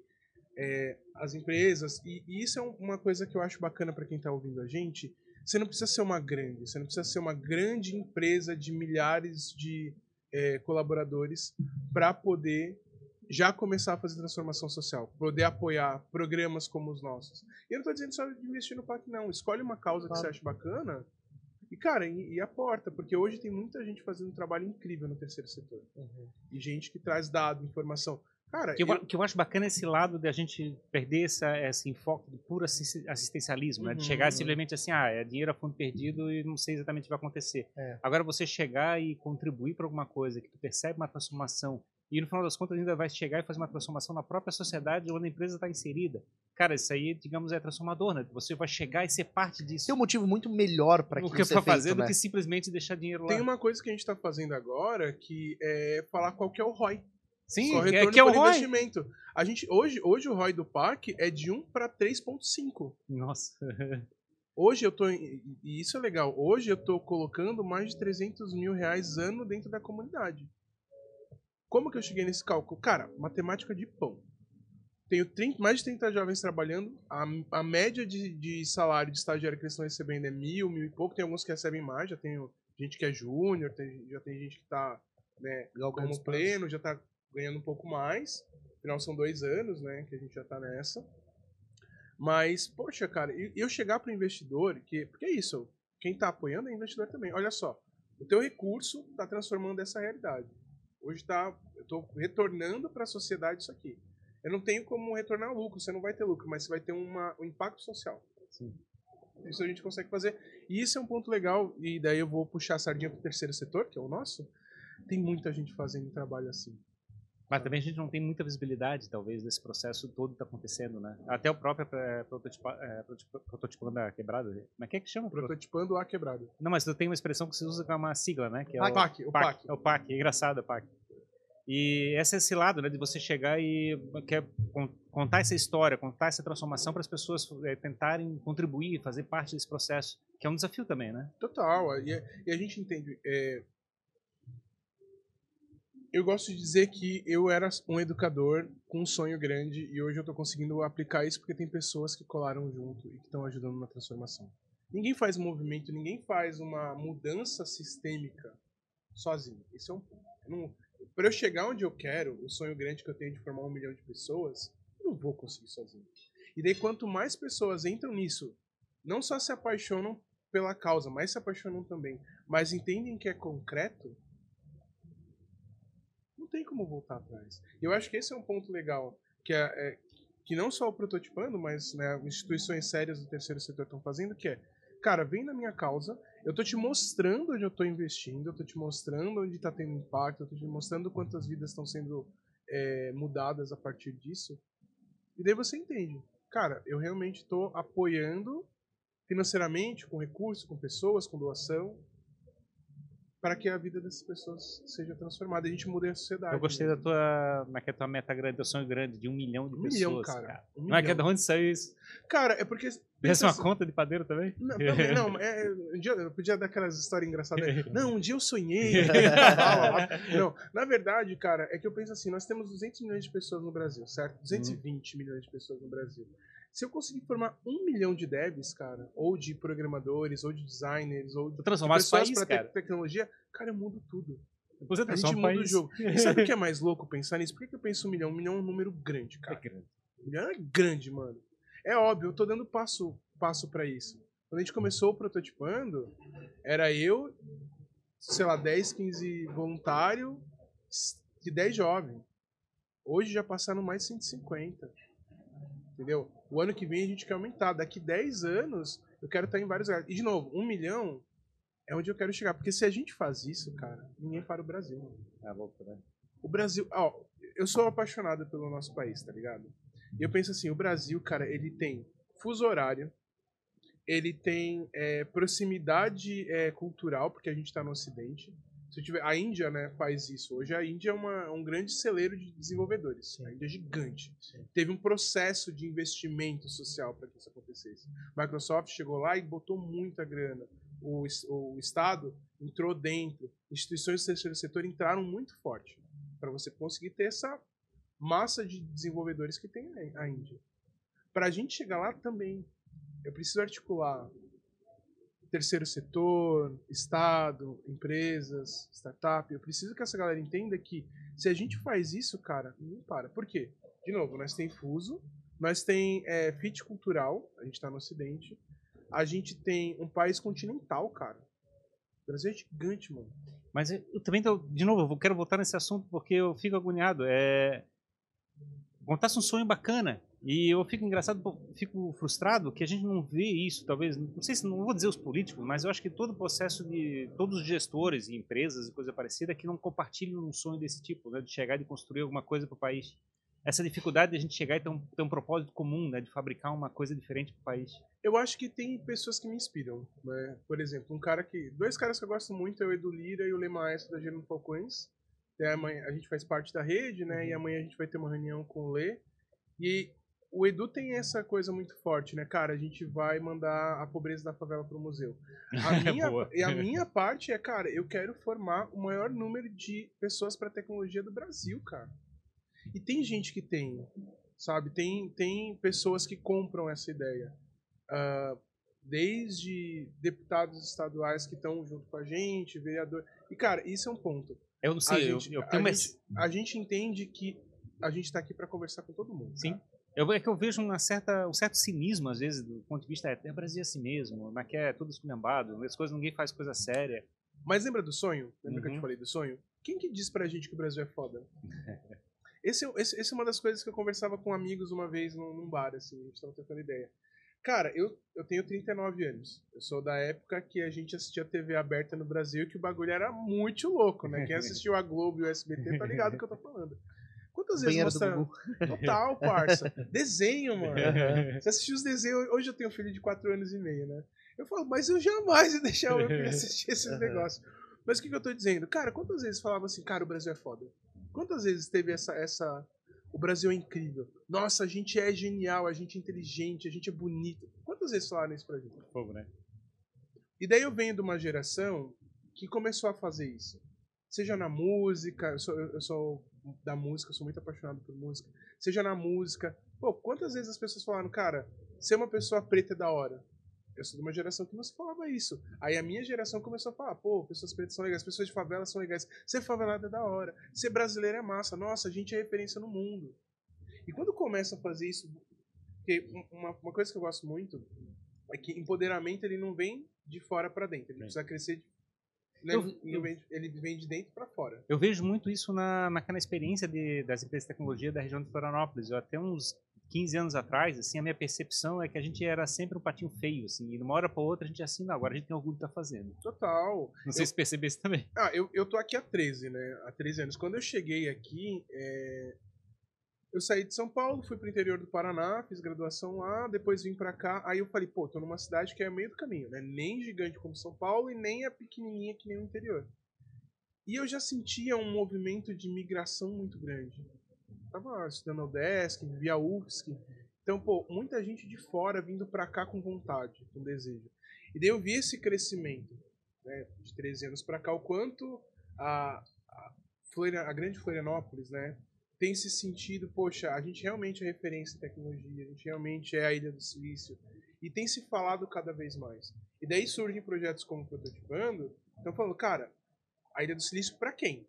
as empresas... E isso é uma coisa que eu acho bacana para quem está ouvindo a gente. Você não precisa ser você não precisa ser uma grande empresa de milhares de colaboradores para poder já começar a fazer transformação social, poder apoiar programas como os nossos. E eu não estou dizendo só de investir no PAC, não. Escolhe uma causa que você acha bacana e, cara, e aporta, porque hoje tem muita gente fazendo um trabalho incrível no terceiro setor. E gente que traz dado, informação. Cara, que eu acho bacana esse lado de a gente perder esse enfoque de puro assistencialismo, né? De chegar simplesmente assim, é dinheiro a fundo perdido e não sei exatamente o que vai acontecer. Agora você chegar e contribuir para alguma coisa, que tu percebe uma transformação e no final das contas ainda vai chegar e fazer uma transformação na própria sociedade onde a empresa está inserida. Cara, isso aí, digamos, é transformador, né? Você vai chegar e ser parte disso. Tem um motivo muito melhor para que você fazer do que simplesmente deixar dinheiro lá. Tem uma coisa que a gente está fazendo agora que é falar qual que é o ROI. Sim, só retorno que é o por ROI. investimento. A gente, hoje o ROI do PAC é de 1 para 3,5. Nossa. Hoje eu tô, e isso é legal, hoje eu tô colocando mais de 300 mil reais ano dentro da comunidade. Como que eu cheguei nesse cálculo? Cara, matemática de pão. Tenho mais de 30 jovens trabalhando, a média de salário de estagiário que eles estão recebendo é 1.000 e pouco, tem alguns que recebem mais, já tem gente que é júnior, já tem gente que tá, né, como pleno, já tá ganhando um pouco mais, afinal são 2 anos, né, que a gente já tá nessa. Mas, poxa, cara, eu chegar para o investidor, porque é isso, quem está apoiando é investidor também. Olha só, o teu recurso está transformando essa realidade. Hoje eu estou retornando para a sociedade isso aqui. Eu não tenho como retornar lucro, você não vai ter lucro, mas você vai ter um impacto social. Sim. Isso a gente consegue fazer. E isso é um ponto legal, e daí eu vou puxar a sardinha para o terceiro setor, que é o nosso. Tem muita gente fazendo trabalho assim. Mas também a gente não tem muita visibilidade, talvez, desse processo todo que está acontecendo, né? Até o próprio prototipando a quebrada. Como é que chama? Prototipando a quebrada. Não, mas tu tem uma expressão que se usa com uma sigla, né? Que é o PAC. O PAC, é engraçado o PAC. E esse lado, né, de você chegar e quer contar essa história, contar essa transformação para as pessoas tentarem contribuir, fazer parte desse processo, que é um desafio também, né? Total. E a gente entende... Eu gosto de dizer que eu era um educador com um sonho grande e hoje eu estou conseguindo aplicar isso porque tem pessoas que colaram junto e que estão ajudando na transformação. Ninguém faz um movimento, ninguém faz uma mudança sistêmica sozinho. Isso é para eu chegar onde eu quero, o sonho grande que eu tenho de formar 1 milhão de pessoas, eu não vou conseguir sozinho. E daí quanto mais pessoas entram nisso, não só se apaixonam pela causa, mas se apaixonam também, mas entendem que é concreto, não tem como voltar atrás. E eu acho que esse é um ponto legal, que não só o Prototipando, mas, né, instituições sérias do terceiro setor estão fazendo, que é, cara, vem na minha causa, eu tô te mostrando onde eu tô investindo, eu tô te mostrando onde tá tendo impacto, eu tô te mostrando quantas vidas estão sendo mudadas a partir disso, e daí você entende. Cara, eu realmente tô apoiando financeiramente, com recursos, com pessoas, com doação, para que a vida dessas pessoas seja transformada. A gente mude a sociedade. Eu gostei da tua meta grande, teu sonho grande, de 1 milhão de pessoas. 1 milhão, cara. 1 Não é que é de milhão. onde saiu isso? Cara, é porque... Pensa uma conta de padeiro também? Não, também não. Um dia eu podia dar aquelas histórias engraçadas. Não, um dia eu sonhei. Não, na verdade, cara, é que eu penso assim, nós temos 200 milhões de pessoas no Brasil, certo? 220 milhões de pessoas no Brasil. Se eu conseguir formar 1 milhão de devs, cara, ou de programadores, ou de designers, ou de pessoas para tecnologia, cara, eu mudo tudo. A gente muda o jogo. E sabe o que é mais louco pensar nisso? Por que eu penso 1 milhão? 1 milhão é um número grande, cara. É grande. 1 milhão é grande, mano. É óbvio, eu tô dando passo para isso. Quando a gente começou o Prototipando, era eu, sei lá, 10, 15 voluntários e 10 jovens. Hoje já passaram mais de 150. Entendeu? O ano que vem a gente quer aumentar. Daqui 10 anos, eu quero estar em vários lugares. E, de novo, 1 milhão é onde eu quero chegar. Porque se a gente faz isso, cara, ninguém para o Brasil. Mano. O Brasil... Ó, eu sou apaixonado pelo nosso país, tá ligado? E eu penso assim, o Brasil, cara, ele tem fuso horário, ele tem proximidade cultural, porque a gente está no Ocidente. A Índia, né, faz isso. Hoje a Índia é um grande celeiro de desenvolvedores. Sim. A Índia é gigante. Sim. Teve um processo de investimento social para que isso acontecesse. A Microsoft chegou lá e botou muita grana. O Estado entrou dentro. Instituições do terceiro setor entraram muito forte para você conseguir ter essa massa de desenvolvedores que tem a Índia. Para a gente chegar lá também, eu preciso articular terceiro setor, Estado, empresas, startup. Eu preciso que essa galera entenda que se a gente faz isso, cara, não para. Por quê? De novo, nós tem fuso, nós tem fit cultural, a gente tá no Ocidente, a gente tem um país continental, cara. O Brasil é gigante, mano. Mas eu também, de novo, eu quero voltar nesse assunto porque eu fico agoniado. Contasse um sonho bacana. E eu fico fico frustrado que a gente não vê isso, talvez, não sei se, não vou dizer os políticos, mas eu acho que todo o processo de todos os gestores e empresas e coisa parecida que não compartilham um sonho desse tipo, né, de chegar e construir alguma coisa para o país. Essa dificuldade de a gente chegar e ter um propósito comum, né, de fabricar uma coisa diferente para o país. Eu acho que tem pessoas que me inspiram, né? Por exemplo, dois caras que eu gosto muito é o Edu Lira e o Lê Maestro da Gerando Falcões. Amanhã, a gente faz parte da rede, né? E amanhã a gente vai ter uma reunião com o Lê. E o Edu tem essa coisa muito forte, né? Cara, a gente vai mandar a pobreza da favela pro museu. A minha parte é, cara, eu quero formar o maior número de pessoas para tecnologia do Brasil, cara. E tem gente que tem, sabe? Tem pessoas que compram essa ideia. Desde deputados estaduais que estão junto com a gente, vereador. E, cara, isso é um ponto. Eu não sei, a gente entende que a gente está aqui para conversar com todo mundo. Sim. É que eu vejo um certo cinismo, às vezes, do ponto de vista, o Brasil é assim mesmo, mas que é tudo esculhambado, as coisas, ninguém faz coisa séria. Mas lembra do sonho? Lembra que eu te falei do sonho? Quem que diz pra gente que o Brasil é foda? Esse é uma das coisas que eu conversava com amigos uma vez num bar, assim, a gente tava trocando ideia. Cara, eu tenho 39 anos. Eu sou da época que a gente assistia TV aberta no Brasil, que o bagulho era muito louco, né? Quem assistiu a Globo e o SBT tá ligado do que eu tô falando. Quantas vezes mostraram? Total, parça. Desenho, mano. Você assistiu os desenhos. Hoje eu tenho um filho de 4 anos e meio, né? Eu falo, mas eu jamais ia deixar o meu filho assistir esses negócios. Mas o que eu tô dizendo? Cara, quantas vezes falava assim, cara, o Brasil é foda? Quantas vezes teve essa... O Brasil é incrível. Nossa, a gente é genial, a gente é inteligente, a gente é bonito. Quantas vezes falaram isso pra gente? Fogo, né? E daí eu venho de uma geração que começou a fazer isso. Seja na música, eu sou da música, sou muito apaixonado por música. Seja na música. Pô, quantas vezes as pessoas falaram, cara, ser uma pessoa preta é da hora? Eu sou de uma geração que não se falava isso. Aí a minha geração começou a falar, pô, pessoas pretas são legais, pessoas de favela são legais. Ser favelado é da hora. Ser brasileiro é massa. Nossa, a gente é referência no mundo. E quando começa a fazer isso, porque uma coisa que eu gosto muito é que empoderamento ele não vem de fora para dentro. Ele precisa crescer ele vem de dentro para fora. Eu vejo muito isso naquela experiência das empresas de tecnologia da região de Florianópolis. Eu, até uns 15 anos atrás, assim, a minha percepção é que a gente era sempre um patinho feio, assim, e de uma hora para outra a gente assim, não, agora a gente tem orgulho de estar fazendo. Total. Não sei se percebeu isso também. Eu tô aqui há 13, né? Há 13 anos. Quando eu cheguei aqui, eu saí de São Paulo, fui pro interior do Paraná, fiz graduação lá, depois vim pra cá. Aí eu falei, pô, tô numa cidade que é meio do caminho, né? Nem gigante como São Paulo e nem é pequenininha que nem o interior. E eu já sentia um movimento de migração muito grande. Tava estudando ao Desk, via UFSC. Então, pô, muita gente de fora vindo pra cá com vontade, com desejo. E daí eu vi esse crescimento, né, de 13 anos pra cá, o quanto a grande Florianópolis, né, tem esse sentido, poxa, a gente realmente é referência em tecnologia, a gente realmente é a Ilha do Silício, e tem se falado cada vez mais. E daí surgem projetos como o Prototipando, então falando, cara, a Ilha do Silício pra quem?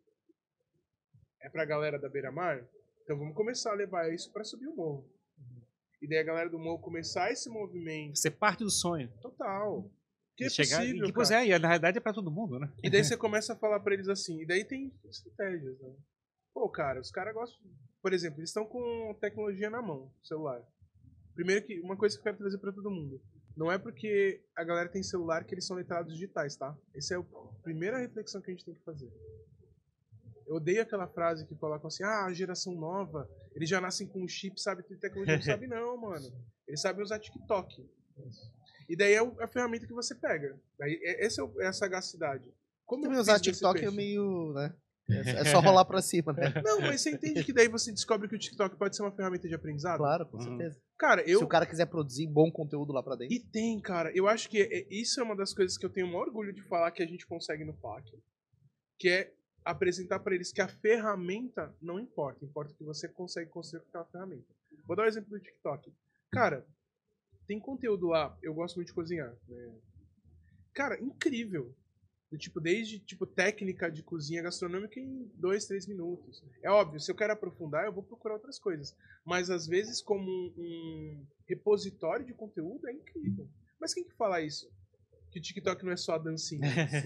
É pra galera da Beira-Mar? Então vamos começar a levar isso pra subir o morro. E daí a galera do morro começar esse movimento. Ser parte do sonho. Total. Que é chegar, possível, e, pois cara. e na realidade é pra todo mundo, né? E daí você começa a falar pra eles assim, e daí tem estratégias, né? Pô, cara, os caras gostam... Por exemplo, eles estão com tecnologia na mão, celular. Primeiro que, uma coisa que eu quero trazer pra todo mundo. Não é porque a galera tem celular que eles são letrados digitais, tá? Essa é a primeira reflexão que a gente tem que fazer. Eu odeio aquela frase que colocam assim, a geração nova, eles já nascem com um chip, sabe de tecnologia. Não sabe não, mano. Eles sabem usar TikTok. E daí é a ferramenta que você pega. Daí, essa é a sagacidade. Como também usar TikTok é meio, né? É só rolar pra cima, né? Não, mas você entende que daí você descobre que o TikTok pode ser uma ferramenta de aprendizado? Claro, com certeza. Cara, se o cara quiser produzir bom conteúdo lá pra dentro. E tem, cara. Eu acho que isso é uma das coisas que eu tenho o maior orgulho de falar que a gente consegue no PAC. Que é apresentar pra eles que a ferramenta não importa. Importa que você consegue construir com aquela ferramenta. Vou dar um exemplo do TikTok. Cara, tem conteúdo lá. Eu gosto muito de cozinhar, né? Cara, incrível. Desde técnica de cozinha gastronômica em 2, 3 minutos. É óbvio, se eu quero aprofundar, eu vou procurar outras coisas. Mas às vezes, como um repositório de conteúdo, é incrível. Mas quem que fala isso? Que o TikTok não é só a dancinha.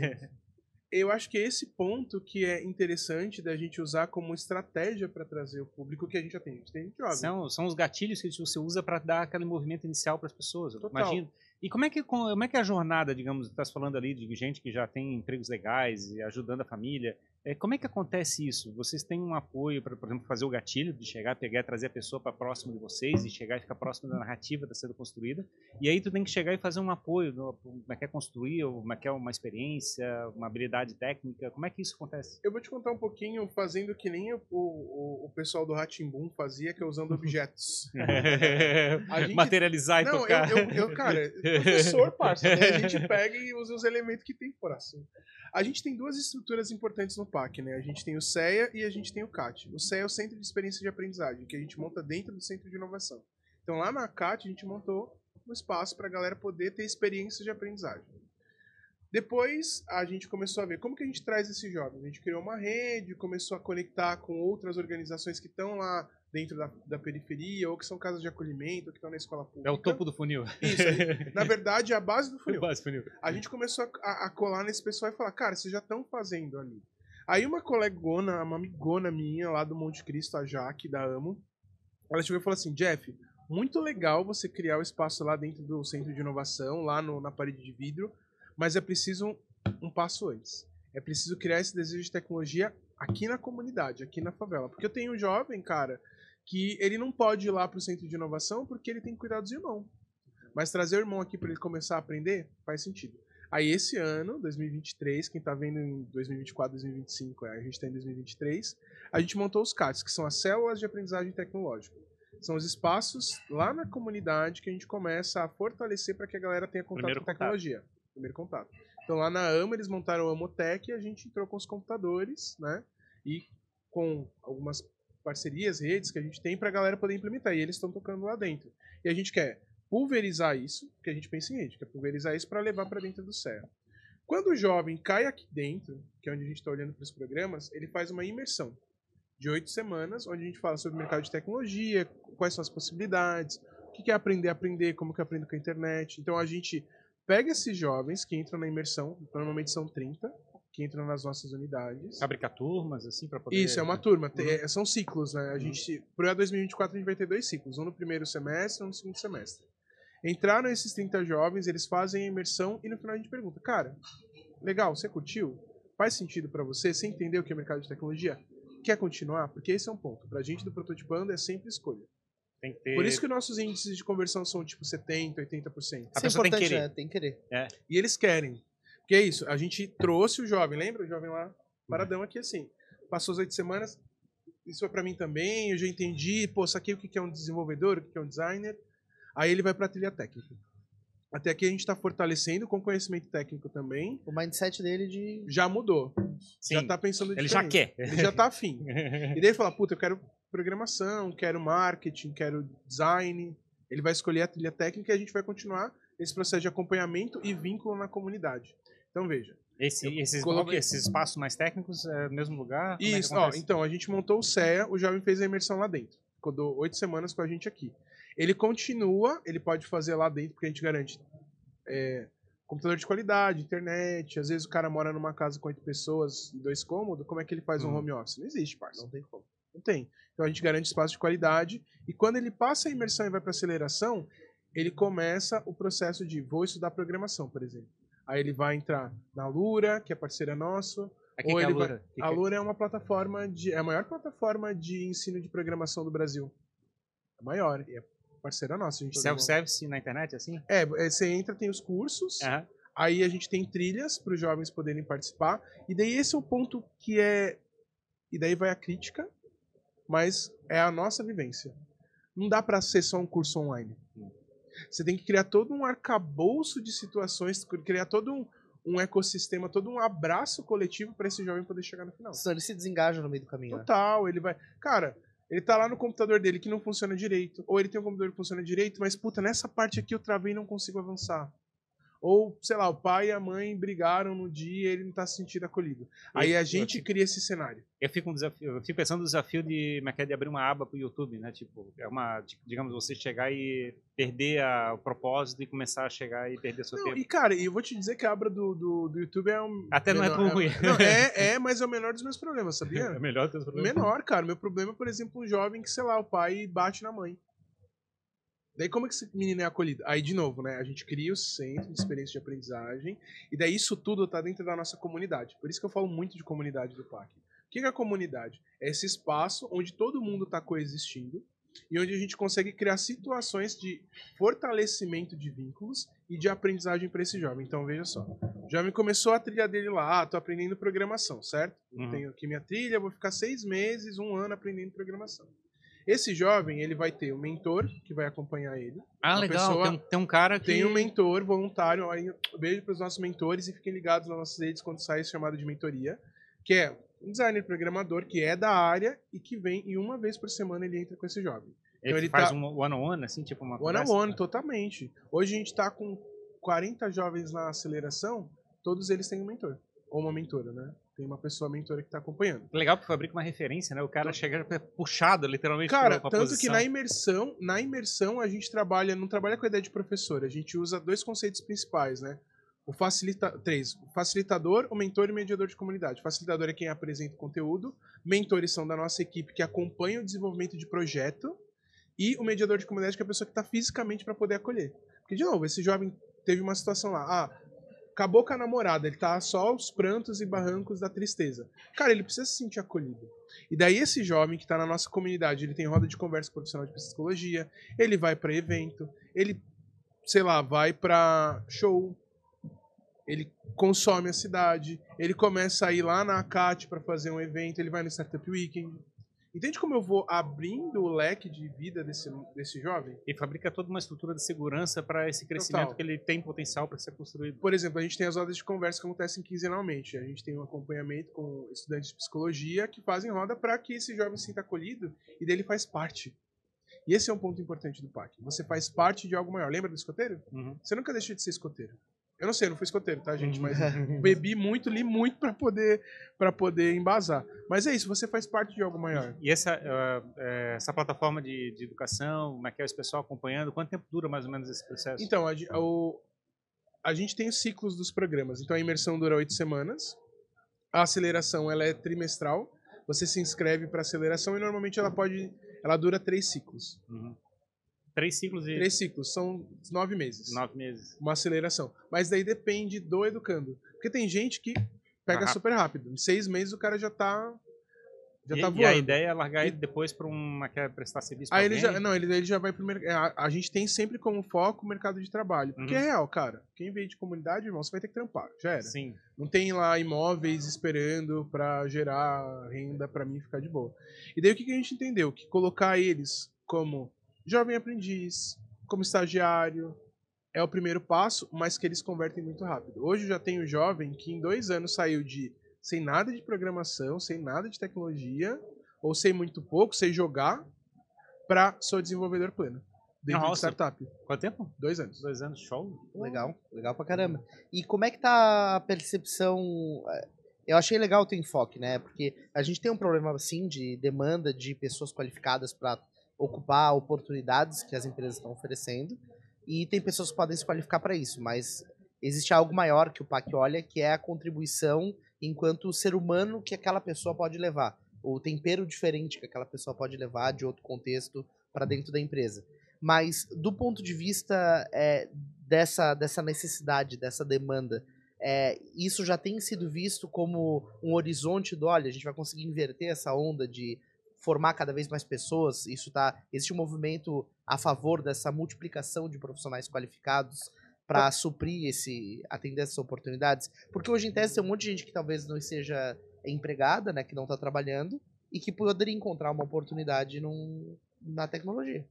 Eu acho que é esse ponto que é interessante da gente usar como estratégia para trazer o público que a gente já tem. A gente tem jovem. São os gatilhos que você usa para dar aquele movimento inicial para as pessoas. Total. Imagina. E como é que é a jornada, digamos, estás falando ali de gente que já tem empregos legais e ajudando a família? Como é que acontece isso? Vocês têm um apoio para, por exemplo, fazer o gatilho, de chegar, pegar, trazer a pessoa para próximo de vocês e chegar e ficar próximo da narrativa que está sendo construída. E aí tu tem que chegar e fazer um apoio, como é que é construir, como é que é uma experiência, uma habilidade técnica. Como é que isso acontece? Eu vou te contar um pouquinho fazendo que nem o pessoal do Rá-Tim-Bum fazia, que é usando objetos. Materializar e não, tocar. Cara, professor, parça, né? A gente pega e usa os elementos que tem por assim. A gente tem duas estruturas importantes no PAC, né? A gente tem o CEA e a gente tem o CAT. O CEA é o Centro de Experiência de Aprendizagem, que a gente monta dentro do Centro de Inovação. Então lá na CAT a gente montou um espaço para a galera poder ter experiências de aprendizagem. Depois a gente começou a ver como que a gente traz esses jovens. A gente criou uma rede, começou a conectar com outras organizações que estão lá dentro da periferia, ou que são casas de acolhimento, ou que estão na escola pública. É o topo do funil. Isso, na verdade é a base do funil. funil. A gente começou a colar nesse pessoal e falar, cara, vocês já estão fazendo ali. Aí uma colegona, uma amigona minha lá do Monte Cristo, a Jaque, da Amo, ela chegou e falou assim, Jeff, muito legal você criar o espaço lá dentro do Centro de Inovação, lá na parede de vidro, mas é preciso um passo antes. É preciso criar esse desejo de tecnologia aqui na comunidade, aqui na favela. Porque eu tenho um jovem, cara, que ele não pode ir lá para o centro de inovação porque ele tem que cuidar dos irmãos. Mas trazer o irmão aqui para ele começar a aprender faz sentido. Aí esse ano, 2023, quem está vendo em 2024, 2025, a gente está em 2023, a gente montou os CATs, que são as células de aprendizagem tecnológica. São os espaços lá na comunidade que a gente começa a fortalecer para que a galera tenha contato com tecnologia. Primeiro contato. Então lá na AMA eles montaram o Amotec e a gente entrou com os computadores, né? E com algumas parcerias, redes que a gente tem pra galera poder implementar. E eles estão tocando lá dentro. E a gente quer pulverizar isso, porque a gente pensa em rede, quer pulverizar isso para levar para dentro do CEA. Quando o jovem cai aqui dentro, que é onde a gente está olhando para os programas, ele faz uma imersão de 8 semanas, onde a gente fala sobre o mercado de tecnologia, quais são as possibilidades, o que é aprender, como que aprende com a internet. Então a gente pega esses jovens que entram na imersão, normalmente são 30, que entram nas nossas unidades. Fabricar turmas, assim, para poder... Isso, é uma turma. São ciclos, né? A gente, pro 2024 a gente vai ter 2 ciclos, um no primeiro semestre e um no segundo semestre. Entraram esses 30 jovens, eles fazem a imersão e no final a gente pergunta, cara, legal, você curtiu? Faz sentido para você? Você entendeu o que é mercado de tecnologia? Quer continuar? Porque esse é um ponto. Pra gente do Prototipando é sempre escolha. Tem que ter... Por isso que nossos índices de conversão são tipo 70%, 80%. A pessoa tem que querer. Tem que querer. É. E eles querem. Porque é isso, a gente trouxe o jovem, lembra? O jovem lá, paradão aqui assim. Passou as 8 semanas, isso é pra mim também, eu já entendi, pô, saquei o que é um desenvolvedor, o que é um designer. Aí ele vai pra trilha técnica. Até aqui a gente tá fortalecendo com conhecimento técnico também. O mindset dele já mudou. Sim. Já tá pensando diferente. Ele já quer. Ele já tá afim. E daí ele fala, puta, eu quero programação, quero marketing, quero design. Ele vai escolher a trilha técnica e a gente vai continuar esse processo de acompanhamento e vínculo na comunidade. Então, veja. Esses espaços mais técnicos é no mesmo lugar? Isso, então, a gente montou o CEA, o jovem fez a imersão lá dentro. Ficou 8 semanas com a gente aqui. Ele continua, ele pode fazer lá dentro, porque a gente garante computador de qualidade, internet. Às vezes o cara mora numa casa com 8 pessoas, 2 cômodos, como é que ele faz um home office? Não existe, parça. Não tem como. Não tem. Então a gente garante espaço de qualidade. E quando ele passa a imersão e vai para aceleração, ele começa o processo de vou estudar programação, por exemplo. Aí ele vai entrar na Lura, que é parceira nossa. Ou ele vai... A Lura é uma plataforma é a maior plataforma de ensino de programação do Brasil. A maior. E é parceira nossa. Self-service na internet, assim? Você entra, tem os cursos. Uhum. Aí a gente tem trilhas para os jovens poderem participar. E daí esse é o ponto que é... E daí vai a crítica, mas é a nossa vivência. Não dá para ser só um curso online. Você tem que criar todo um arcabouço de situações, criar todo um ecossistema, todo um abraço coletivo para esse jovem poder chegar no final. Senão ele se desengaja no meio do caminho. Total, né? Ele vai... Cara, ele tá lá no computador dele que não funciona direito, ou ele tem um computador que funciona direito, mas puta, nessa parte aqui eu travei e não consigo avançar. Ou, sei lá, o pai e a mãe brigaram no dia e ele não tá se sentindo acolhido. Aí a gente cria esse cenário. Eu fico pensando no desafio de abrir uma aba pro YouTube, né? Tipo, digamos, você chegar e perder o propósito e começar a chegar e perder seu tempo. E cara, eu vou te dizer que a aba do YouTube é um... Até menor, não é tão ruim. Mas é o menor dos meus problemas, sabia? É o melhor dos seus problemas. Menor, cara. Meu problema é, por exemplo, um jovem que, sei lá, o pai bate na mãe. Daí como é que esse menino é acolhido? Aí, de novo, né? A gente cria o centro de experiência de aprendizagem e daí isso tudo tá dentro da nossa comunidade. Por isso que eu falo muito de comunidade do PAC. O que é a comunidade? É esse espaço onde todo mundo está coexistindo e onde a gente consegue criar situações de fortalecimento de vínculos e de aprendizagem para esse jovem. Então, veja só. O jovem começou a trilha dele lá, tô aprendendo programação, certo? Eu tenho aqui minha trilha, vou ficar 6 meses, 1 ano aprendendo programação. Esse jovem, ele vai ter um mentor que vai acompanhar ele. Legal. Pessoa, tem um cara que... Tem um mentor voluntário. Aí, beijo para os nossos mentores e fiquem ligados nas nossas redes quando sai esse chamado de mentoria, que é um designer programador que é da área e que vem e uma vez por semana ele entra com esse jovem. Então, ele faz um one-on-one, assim, tipo uma conversa? One-on-one, totalmente. Hoje a gente está com 40 jovens na aceleração, todos eles têm um mentor. Ou uma mentora, né? Tem uma pessoa mentora que está acompanhando. Legal, porque fabrica uma referência, né? O cara chega puxado, literalmente, cara, pra tanto posição. Que na imersão a gente não trabalha com a ideia de professor, a gente usa 2 conceitos principais, né? O facilitador, o mentor e o mediador de comunidade. O facilitador é quem apresenta o conteúdo, mentores são da nossa equipe que acompanha o desenvolvimento de projeto, e o mediador de comunidade que é a pessoa que está fisicamente para poder acolher. Porque, de novo, esse jovem teve uma situação lá, acabou com a namorada, ele tá só aos prantos e barrancos da tristeza. Cara, ele precisa se sentir acolhido. E daí esse jovem que tá na nossa comunidade, ele tem roda de conversa profissional de psicologia, ele vai para evento, ele, sei lá, vai para show, ele consome a cidade, ele começa a ir lá na ACAT para fazer um evento, ele vai no Startup Weekend. Entende como eu vou abrindo o leque de vida desse jovem? E fabrica toda uma estrutura de segurança para esse crescimento. Total. Que ele tem potencial para ser construído. Por exemplo, a gente tem as rodas de conversa que acontecem quinzenalmente. A gente tem um acompanhamento com estudantes de psicologia que fazem roda para que esse jovem se sinta acolhido e dele faz parte. E esse é um ponto importante do PAC. Você faz parte de algo maior. Lembra do escoteiro? Você nunca deixou de ser escoteiro. Eu não sei, eu não fui escoteiro, tá, gente? Mas bebi muito, li muito para poder embasar. Mas é isso, você faz parte de algo maior. E essa plataforma de educação, como é que é esse pessoal acompanhando? Quanto tempo dura mais ou menos esse processo? Então, a gente tem os ciclos dos programas. Então, a imersão dura 8 semanas. A aceleração ela é trimestral. Você se inscreve para aceleração e normalmente ela dura 3 ciclos. 3 ciclos e... 3 ciclos, são 9 meses. 9 meses. Uma aceleração. Mas daí depende do educando. Porque tem gente que pega super rápido. Em 6 meses o cara já tá voando. E a ideia é largar ele depois para quer prestar serviço para alguém? Ele já vai pro mercado. A gente tem sempre como foco o mercado de trabalho. Porque é real, cara. Quem veio de comunidade, irmão, você vai ter que trampar. Já era. Sim. Não tem lá imóveis esperando para gerar renda para mim ficar de boa. E daí o que a gente entendeu? Que colocar eles como jovem aprendiz, como estagiário, é o primeiro passo, mas que eles convertem muito rápido. Hoje eu já tenho jovem que em 2 anos saiu sem nada de programação, sem nada de tecnologia, ou sei muito pouco, sei jogar, para sou desenvolvedor pleno. Dentro de startup. Quanto tempo? 2 anos. 2 anos, show. Legal pra caramba. E como é que tá a percepção... Eu achei legal o teu enfoque, né? Porque a gente tem um problema, assim, de demanda de pessoas qualificadas para ocupar oportunidades que as empresas estão oferecendo, e tem pessoas que podem se qualificar para isso, mas existe algo maior que o PAC olha, que é a contribuição enquanto ser humano que aquela pessoa pode levar, o tempero diferente que aquela pessoa pode levar de outro contexto para dentro da empresa. Mas do ponto de vista dessa necessidade, dessa demanda, isso já tem sido visto como um horizonte olha, a gente vai conseguir inverter essa onda de formar cada vez mais pessoas, existe um movimento a favor dessa multiplicação de profissionais qualificados para suprir atender essas oportunidades, porque hoje em tese tem um monte de gente que talvez não esteja empregada, né, que não está trabalhando e que poderia encontrar uma oportunidade na tecnologia.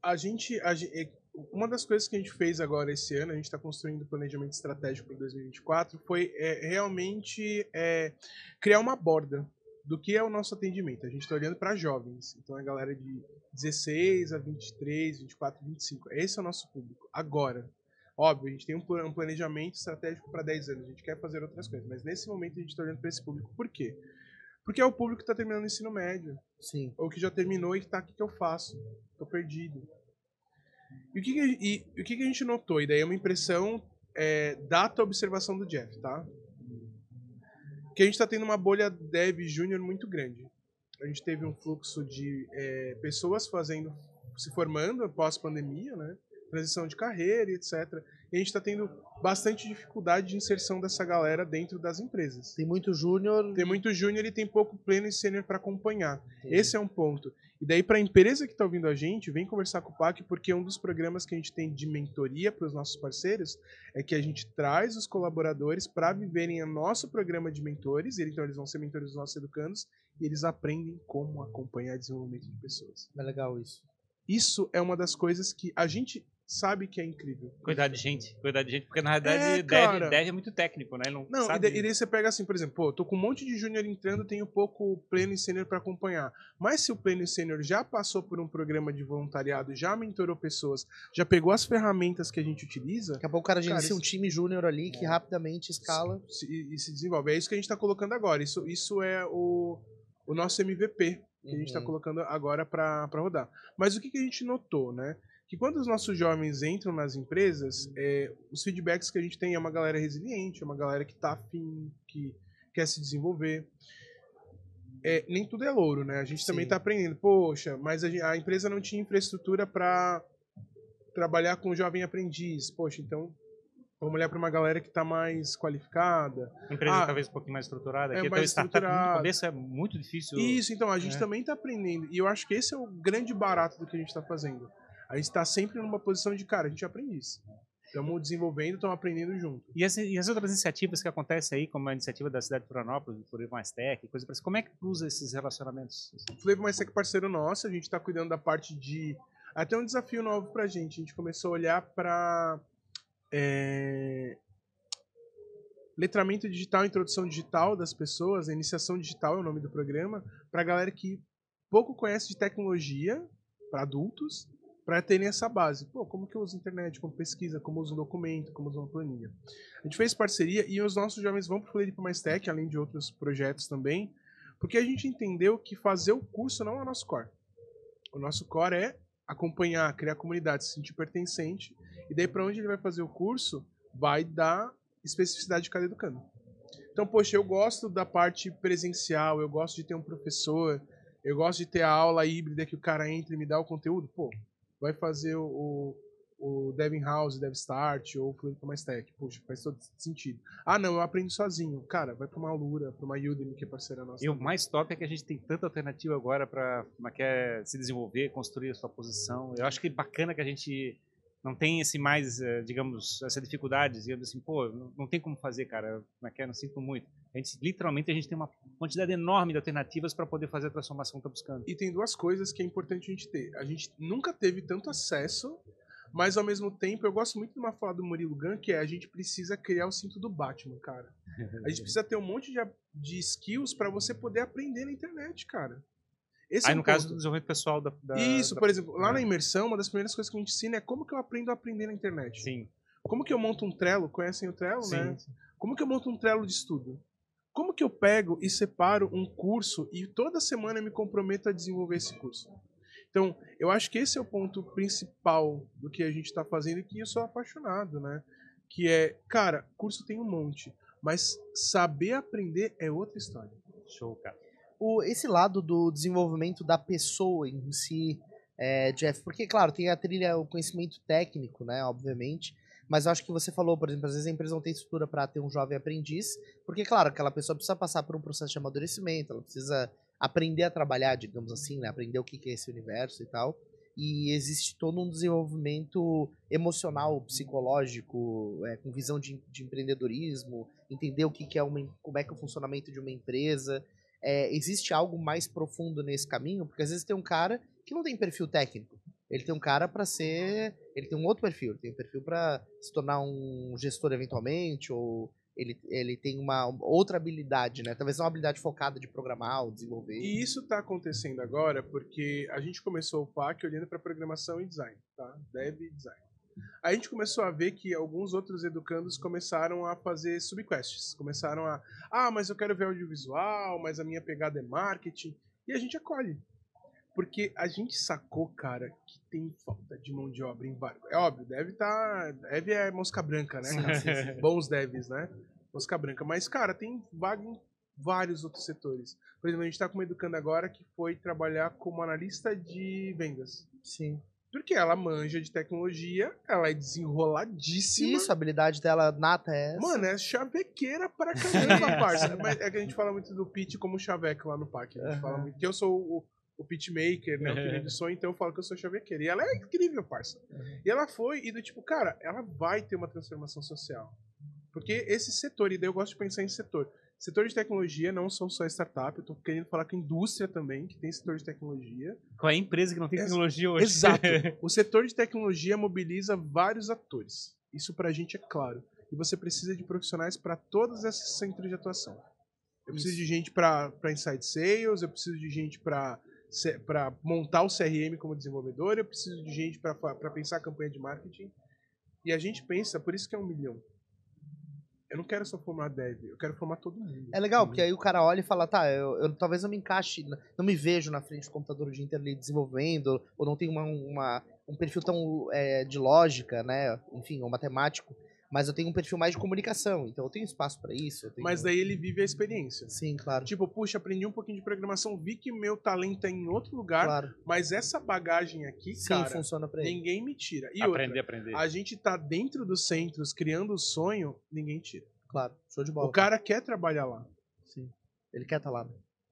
Uma das coisas que a gente fez agora esse ano, a gente está construindo o planejamento estratégico para 2024, foi realmente criar uma borda do que é o nosso atendimento. A gente está olhando para jovens, então a galera de 16 a 23, 24, 25. Esse é o nosso público. Agora, óbvio, a gente tem um planejamento estratégico para 10 anos, a gente quer fazer outras coisas, mas nesse momento a gente está olhando para esse público. Por quê? Porque é o público que está terminando o ensino médio. Sim. Ou que já terminou e está aqui que eu faço. Estou perdido. E o que a gente notou? E daí é uma impressão data observação do Jeff, tá? Que a gente está tendo uma bolha dev júnior muito grande. A gente teve um fluxo de pessoas se formando pós-pandemia, né? transição de carreira, etc. E a gente está tendo bastante dificuldade de inserção dessa galera dentro das empresas. Tem muito júnior. Tem muito júnior e tem pouco pleno e sênior para acompanhar. Esse é um ponto. E daí, para a empresa que está ouvindo a gente, vem conversar com o PAC, porque um dos programas que a gente tem de mentoria para os nossos parceiros é que a gente traz os colaboradores para viverem o nosso programa de mentores, então eles vão ser mentores dos nossos educandos, e eles aprendem como acompanhar desenvolvimento de pessoas. É legal isso. Isso é uma das coisas que a gente sabe que é incrível. Cuidar de gente, porque na verdade dev é muito técnico, né? Não, sabe. E daí você pega assim, por exemplo, tô com um monte de júnior entrando, tenho pouco pleno e sênior para acompanhar. Mas se o pleno e sênior já passou por um programa de voluntariado, já mentorou pessoas, já pegou as ferramentas que a gente utiliza... Daqui a pouco o cara gerencia um time júnior ali que rapidamente escala. E se desenvolve. É isso que a gente tá colocando agora. Isso é o nosso MVP que a gente tá colocando agora para rodar. Mas o que a gente notou, né? Que quando os nossos jovens entram nas empresas, os feedbacks que a gente tem é uma galera resiliente, é uma galera que tá afim, que quer se desenvolver. Nem tudo é louro, né? A gente também tá aprendendo. Poxa, mas a empresa não tinha infraestrutura para trabalhar com jovem aprendiz. Poxa, então vamos olhar para uma galera que tá mais qualificada. A empresa talvez um pouquinho mais estruturada. Aqui, mais estruturada. No começo é muito difícil. Isso, então a gente também tá aprendendo. E eu acho que esse é o grande barato do que a gente tá fazendo. A gente está sempre numa posição de, cara, a gente é aprendiz. Estamos desenvolvendo, estamos aprendendo junto. E as outras iniciativas que acontecem aí, como a iniciativa da cidade de Florianópolis, do Flavor Mais Tech, coisa parecida, como é que usa esses relacionamentos? O Flavor Mais Tech é parceiro nosso, a gente está cuidando da parte de... Até um desafio novo pra gente. A gente começou a olhar para letramento digital, introdução digital das pessoas, a iniciação digital é o nome do programa, para a galera que pouco conhece de tecnologia, para adultos, para terem essa base. Pô, como que eu uso a internet, como pesquisa, como uso um documento, como uso uma planilha. A gente fez parceria e os nossos jovens vão para o Flavor Mais Tech, além de outros projetos também, porque a gente entendeu que fazer o curso não é o nosso core. O nosso core é acompanhar, criar comunidade, se sentir pertencente, e daí para onde ele vai fazer o curso, vai dar especificidade de cada educando. Então, poxa, eu gosto da parte presencial, eu gosto de ter um professor, eu gosto de ter a aula híbrida que o cara entra e me dá o conteúdo, pô, vai fazer o Dev In-House, Dev Start ou o Flavor Mais Tech. Poxa, faz todo sentido. Ah, não, eu aprendo sozinho. Cara, vai para uma Alura, para uma Udemy, que é parceira nossa. E o mais top é que a gente tem tanta alternativa agora para se desenvolver, construir a sua posição. Eu acho que é bacana que a gente não tem esse mais, digamos, essa dificuldade, dizendo assim, pô, não tem como fazer, cara, não sinto muito. Literalmente, a gente tem uma quantidade enorme de alternativas para poder fazer a transformação que está buscando. E tem duas coisas que é importante a gente ter. A gente nunca teve tanto acesso, mas ao mesmo tempo, eu gosto muito de uma fala do Murilo Gun, que é a gente precisa criar o cinto do Batman, cara. A gente precisa ter um monte de skills para você poder aprender na internet, cara. Esse aí, é um no caso do desenvolvimento pessoal Isso, por exemplo, lá na imersão, uma das primeiras coisas que a gente ensina é como que eu aprendo a aprender na internet. Sim. Como que eu monto um Trello? Conhecem o Trello, Sim. né? Como que eu monto um Trello de estudo? Como que eu pego e separo um curso e toda semana eu me comprometo a desenvolver esse curso? Então, eu acho que esse é o ponto principal do que a gente está fazendo e que eu sou apaixonado, né? Que é, cara, curso tem um monte, mas saber aprender é outra história. Show, cara. Esse lado do desenvolvimento da pessoa em si, Jeff, porque, claro, tem a trilha, o conhecimento técnico, né, obviamente, mas eu acho que você falou, por exemplo, às vezes a empresa não tem estrutura para ter um jovem aprendiz, porque, claro, aquela pessoa precisa passar por um processo de amadurecimento, ela precisa aprender a trabalhar, digamos assim, né, aprender o que é esse universo e tal, e existe todo um desenvolvimento emocional, psicológico, com visão de empreendedorismo, entender o que é como é que é o funcionamento de uma empresa. Existe algo mais profundo nesse caminho? Porque às vezes tem um cara que não tem perfil técnico. Ele tem um cara para ser... Ele tem um outro perfil. Ele tem um perfil para se tornar um gestor eventualmente, ou ele tem uma outra habilidade, né? Talvez não uma habilidade focada de programar ou desenvolver. E isso está acontecendo agora porque a gente começou o PAC olhando para programação e design, tá? Dev e design. A gente começou a ver que alguns outros educandos começaram a fazer subquests. Começaram mas eu quero ver audiovisual, mas a minha pegada é marketing. E a gente acolhe. Porque a gente sacou, cara, que tem falta de mão de obra em vários. É óbvio, dev é mosca branca, né? Sim. Bons devs, né? Mosca branca. Mas, cara, tem vaga em vários outros setores. Por exemplo, a gente tá com uma educanda agora que foi trabalhar como analista de vendas. Sim. Porque ela manja de tecnologia, ela é desenroladíssima. Isso, a habilidade dela nata é essa. Mano, é chavequeira pra caramba, parça. Mas é que a gente fala muito do pitch como chaveco lá no PAC. A gente fala muito que eu sou o pitchmaker, né? O que de som, então eu falo que eu sou chavequeira. E ela é incrível, parça. E ela foi, e do tipo, cara, ela vai ter uma transformação social. Porque esse setor, e daí eu gosto de pensar em setor. Setor de tecnologia não são só startup, eu tô querendo falar com a indústria também, que tem setor de tecnologia. Qual é a empresa que não tem tecnologia hoje? Exato. O setor de tecnologia mobiliza vários atores. Isso pra gente é claro. E você precisa de profissionais para todos esses centros de atuação. Eu preciso de gente para inside sales, eu preciso de gente para montar o CRM como desenvolvedor, eu preciso de gente para pensar a campanha de marketing. E a gente pensa, por isso que é 1 milhão. Eu não quero só formar dev, eu quero formar todo mundo. É legal, porque aí o cara olha e fala, tá, eu talvez não me encaixe, não me vejo na frente do computador o dia inteiro ali desenvolvendo, ou não tenho um perfil tão de lógica, né, enfim, ou matemático, mas eu tenho um perfil mais de comunicação, então eu tenho espaço pra isso. Mas daí ele vive a experiência. Sim, claro. Tipo, puxa, aprendi um pouquinho de programação, vi que meu talento é em outro lugar, claro. Mas essa bagagem aqui, sim, cara, funciona pra ele. Ninguém me tira. E aprender. A gente tá dentro dos centros criando o sonho, ninguém tira. Claro, show de bola. O cara quer trabalhar lá. Sim, ele quer estar lá.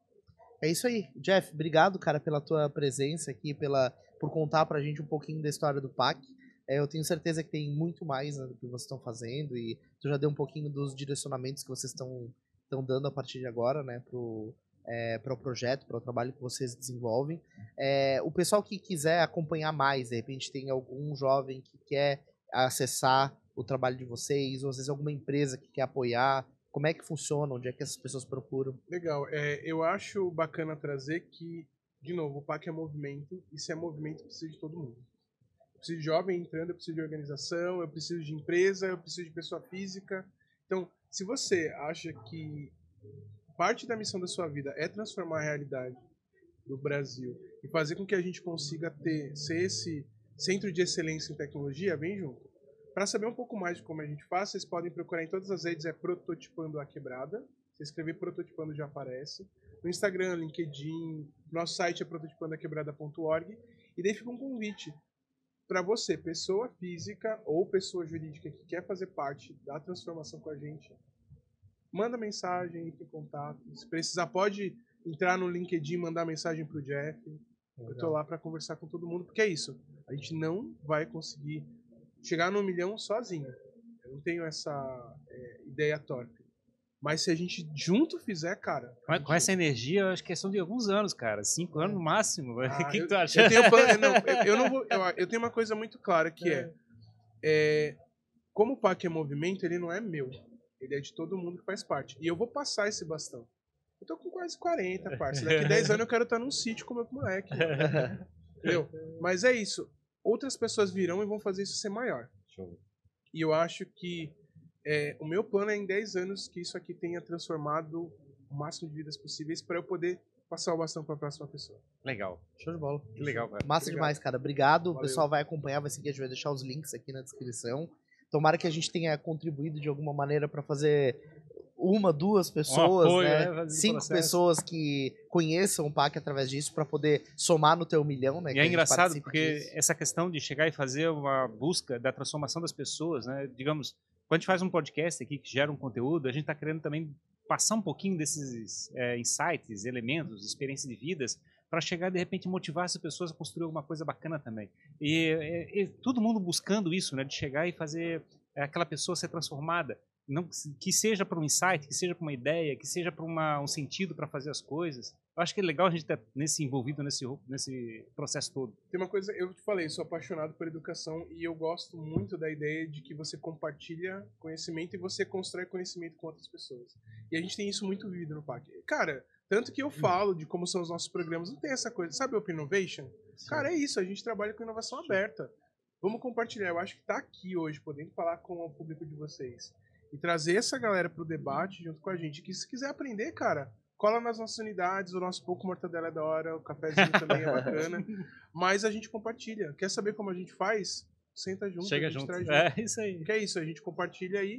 É isso aí. Jeff, obrigado, cara, pela tua presença aqui, por contar pra gente um pouquinho da história do PAC. Eu tenho certeza que tem muito mais, né, do que vocês estão fazendo, e tu já deu um pouquinho dos direcionamentos que vocês estão dando a partir de agora, né, para o projeto, para o trabalho que vocês desenvolvem. O pessoal que quiser acompanhar mais, de repente tem algum jovem que quer acessar o trabalho de vocês, ou às vezes alguma empresa que quer apoiar, como é que funciona, onde é que essas pessoas procuram? Legal, eu acho bacana trazer que, de novo, o PAC é movimento, e se é movimento, precisa de todo mundo. Eu preciso de jovem entrando, eu preciso de organização, eu preciso de empresa, eu preciso de pessoa física. Então, se você acha que parte da missão da sua vida é transformar a realidade do Brasil e fazer com que a gente consiga ser esse centro de excelência em tecnologia, vem junto. Para saber um pouco mais de como a gente faz, vocês podem procurar em todas as redes, Prototipando a Quebrada. Se escrever Prototipando já aparece. No Instagram, LinkedIn, nosso site é prototipandoaquebrada.org. E daí fica um convite para você, pessoa física ou pessoa jurídica que quer fazer parte da transformação com a gente, manda mensagem, entre em contato. Se precisar, pode entrar no LinkedIn e mandar mensagem pro Jeff. Eu tô lá para conversar com todo mundo, porque é isso. A gente não vai conseguir chegar no 1 milhão sozinho. Eu não tenho essa ideia torpe. Mas se a gente junto fizer, cara... Com essa energia, eu acho que são de alguns anos, cara. 5 anos no máximo. O que tu acha? Eu tenho uma coisa muito clara, que como o PAC é movimento, ele não é meu. Ele é de todo mundo que faz parte. E eu vou passar esse bastão. Eu tô com quase 40, parça. Daqui 10 anos eu quero estar num sítio com o meu moleque. Entendeu? Mas é isso. Outras pessoas virão e vão fazer isso ser maior. Show. E eu acho que o meu plano é em 10 anos que isso aqui tenha transformado o máximo de vidas possíveis para eu poder passar o bastão para a próxima pessoa. Legal. Show de bola. Que legal, cara. Massa demais, cara. Obrigado. Valeu. O pessoal vai acompanhar, vai seguir, a gente vai deixar os links aqui na descrição. Tomara que a gente tenha contribuído de alguma maneira para fazer 1, 2 pessoas, apoio, né? 5 pessoas que conheçam o PAC através disso para poder somar no teu 1 milhão, né? E é engraçado porque essa questão de chegar e fazer uma busca da transformação das pessoas, né? Digamos, quando a gente faz um podcast aqui que gera um conteúdo, a gente está querendo também passar um pouquinho desses insights, elementos, experiências de vidas, para chegar de repente motivar essas pessoas a construir alguma coisa bacana também. E todo mundo buscando isso, né? De chegar e fazer aquela pessoa ser transformada. Não, que seja para um insight, que seja para uma ideia, que seja para um sentido para fazer as coisas. Eu acho que é legal a gente estar envolvido nesse processo todo. Tem uma coisa, eu te falei, sou apaixonado por educação e eu gosto muito da ideia de que você compartilha conhecimento e você constrói conhecimento com outras pessoas. E a gente tem isso muito vivido no PAC. Cara, tanto que eu falo de como são os nossos programas, não tem essa coisa, sabe Open Innovation? Sim. Cara, é isso, a gente trabalha com inovação aberta. Vamos compartilhar, eu acho que tá aqui hoje, podendo falar com o público de vocês. E trazer essa galera pro debate junto com a gente. Que se quiser aprender, cara, cola nas nossas unidades. O nosso pouco mortadela é da hora. O cafezinho também é bacana. Mas a gente compartilha. Quer saber como a gente faz? Senta junto. Chega a gente junto. Traz junto. É isso aí. Que é isso, a gente compartilha aí.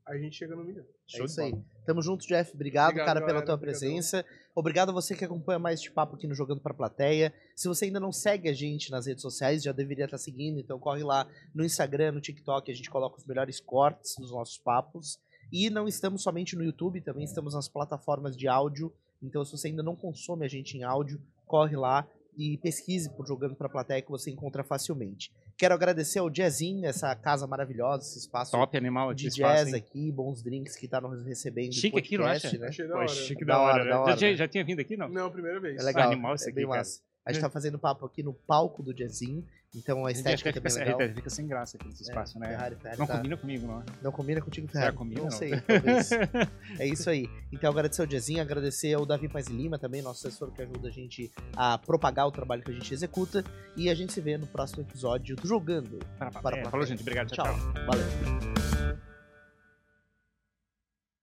a gente chega no milhão. É isso aí. Tamo junto, Jeff. Obrigado, cara, pela tua obrigadão. presença. Obrigado a você que acompanha mais este papo aqui no Jogando Pra Plateia. Se você ainda não segue a gente nas redes sociais, já deveria estar seguindo, então corre lá no Instagram, no TikTok, a gente coloca os melhores cortes dos nossos papos. E não estamos somente no YouTube, também estamos nas plataformas de áudio. Então, se você ainda não consome a gente em áudio, corre lá e pesquise por Jogando Pra Plateia que você encontra facilmente. Quero agradecer ao Jazzinho, essa casa maravilhosa, esse espaço Top animal de aqui, jazz espaço, hein? aqui, bons drinks que tá nos recebendo. Chique aqui, não acha? Né? Achei da Pô, hora. chique Da da hora, hora. da hora. Já tinha vindo aqui, não? Não, primeira vez. É legal, Animal isso é aqui, bem cara. massa. A gente tá fazendo papo aqui no palco do Jazzinho, então a estética também é legal. Fica sem graça aqui nesse espaço, né? Ferrari Não tá... combina comigo, não. Não combina contigo, Ferrari. Já combina, não não. sei, talvez. É isso aí. Então agradecer ao Jazzinho, agradecer ao Davi Paz Lima também, nosso assessor que ajuda a gente a propagar o trabalho que a gente executa. E a gente se vê no próximo episódio do Jogando Para Plateia. Falou, gente. Obrigado. Tchau, tchau. Valeu.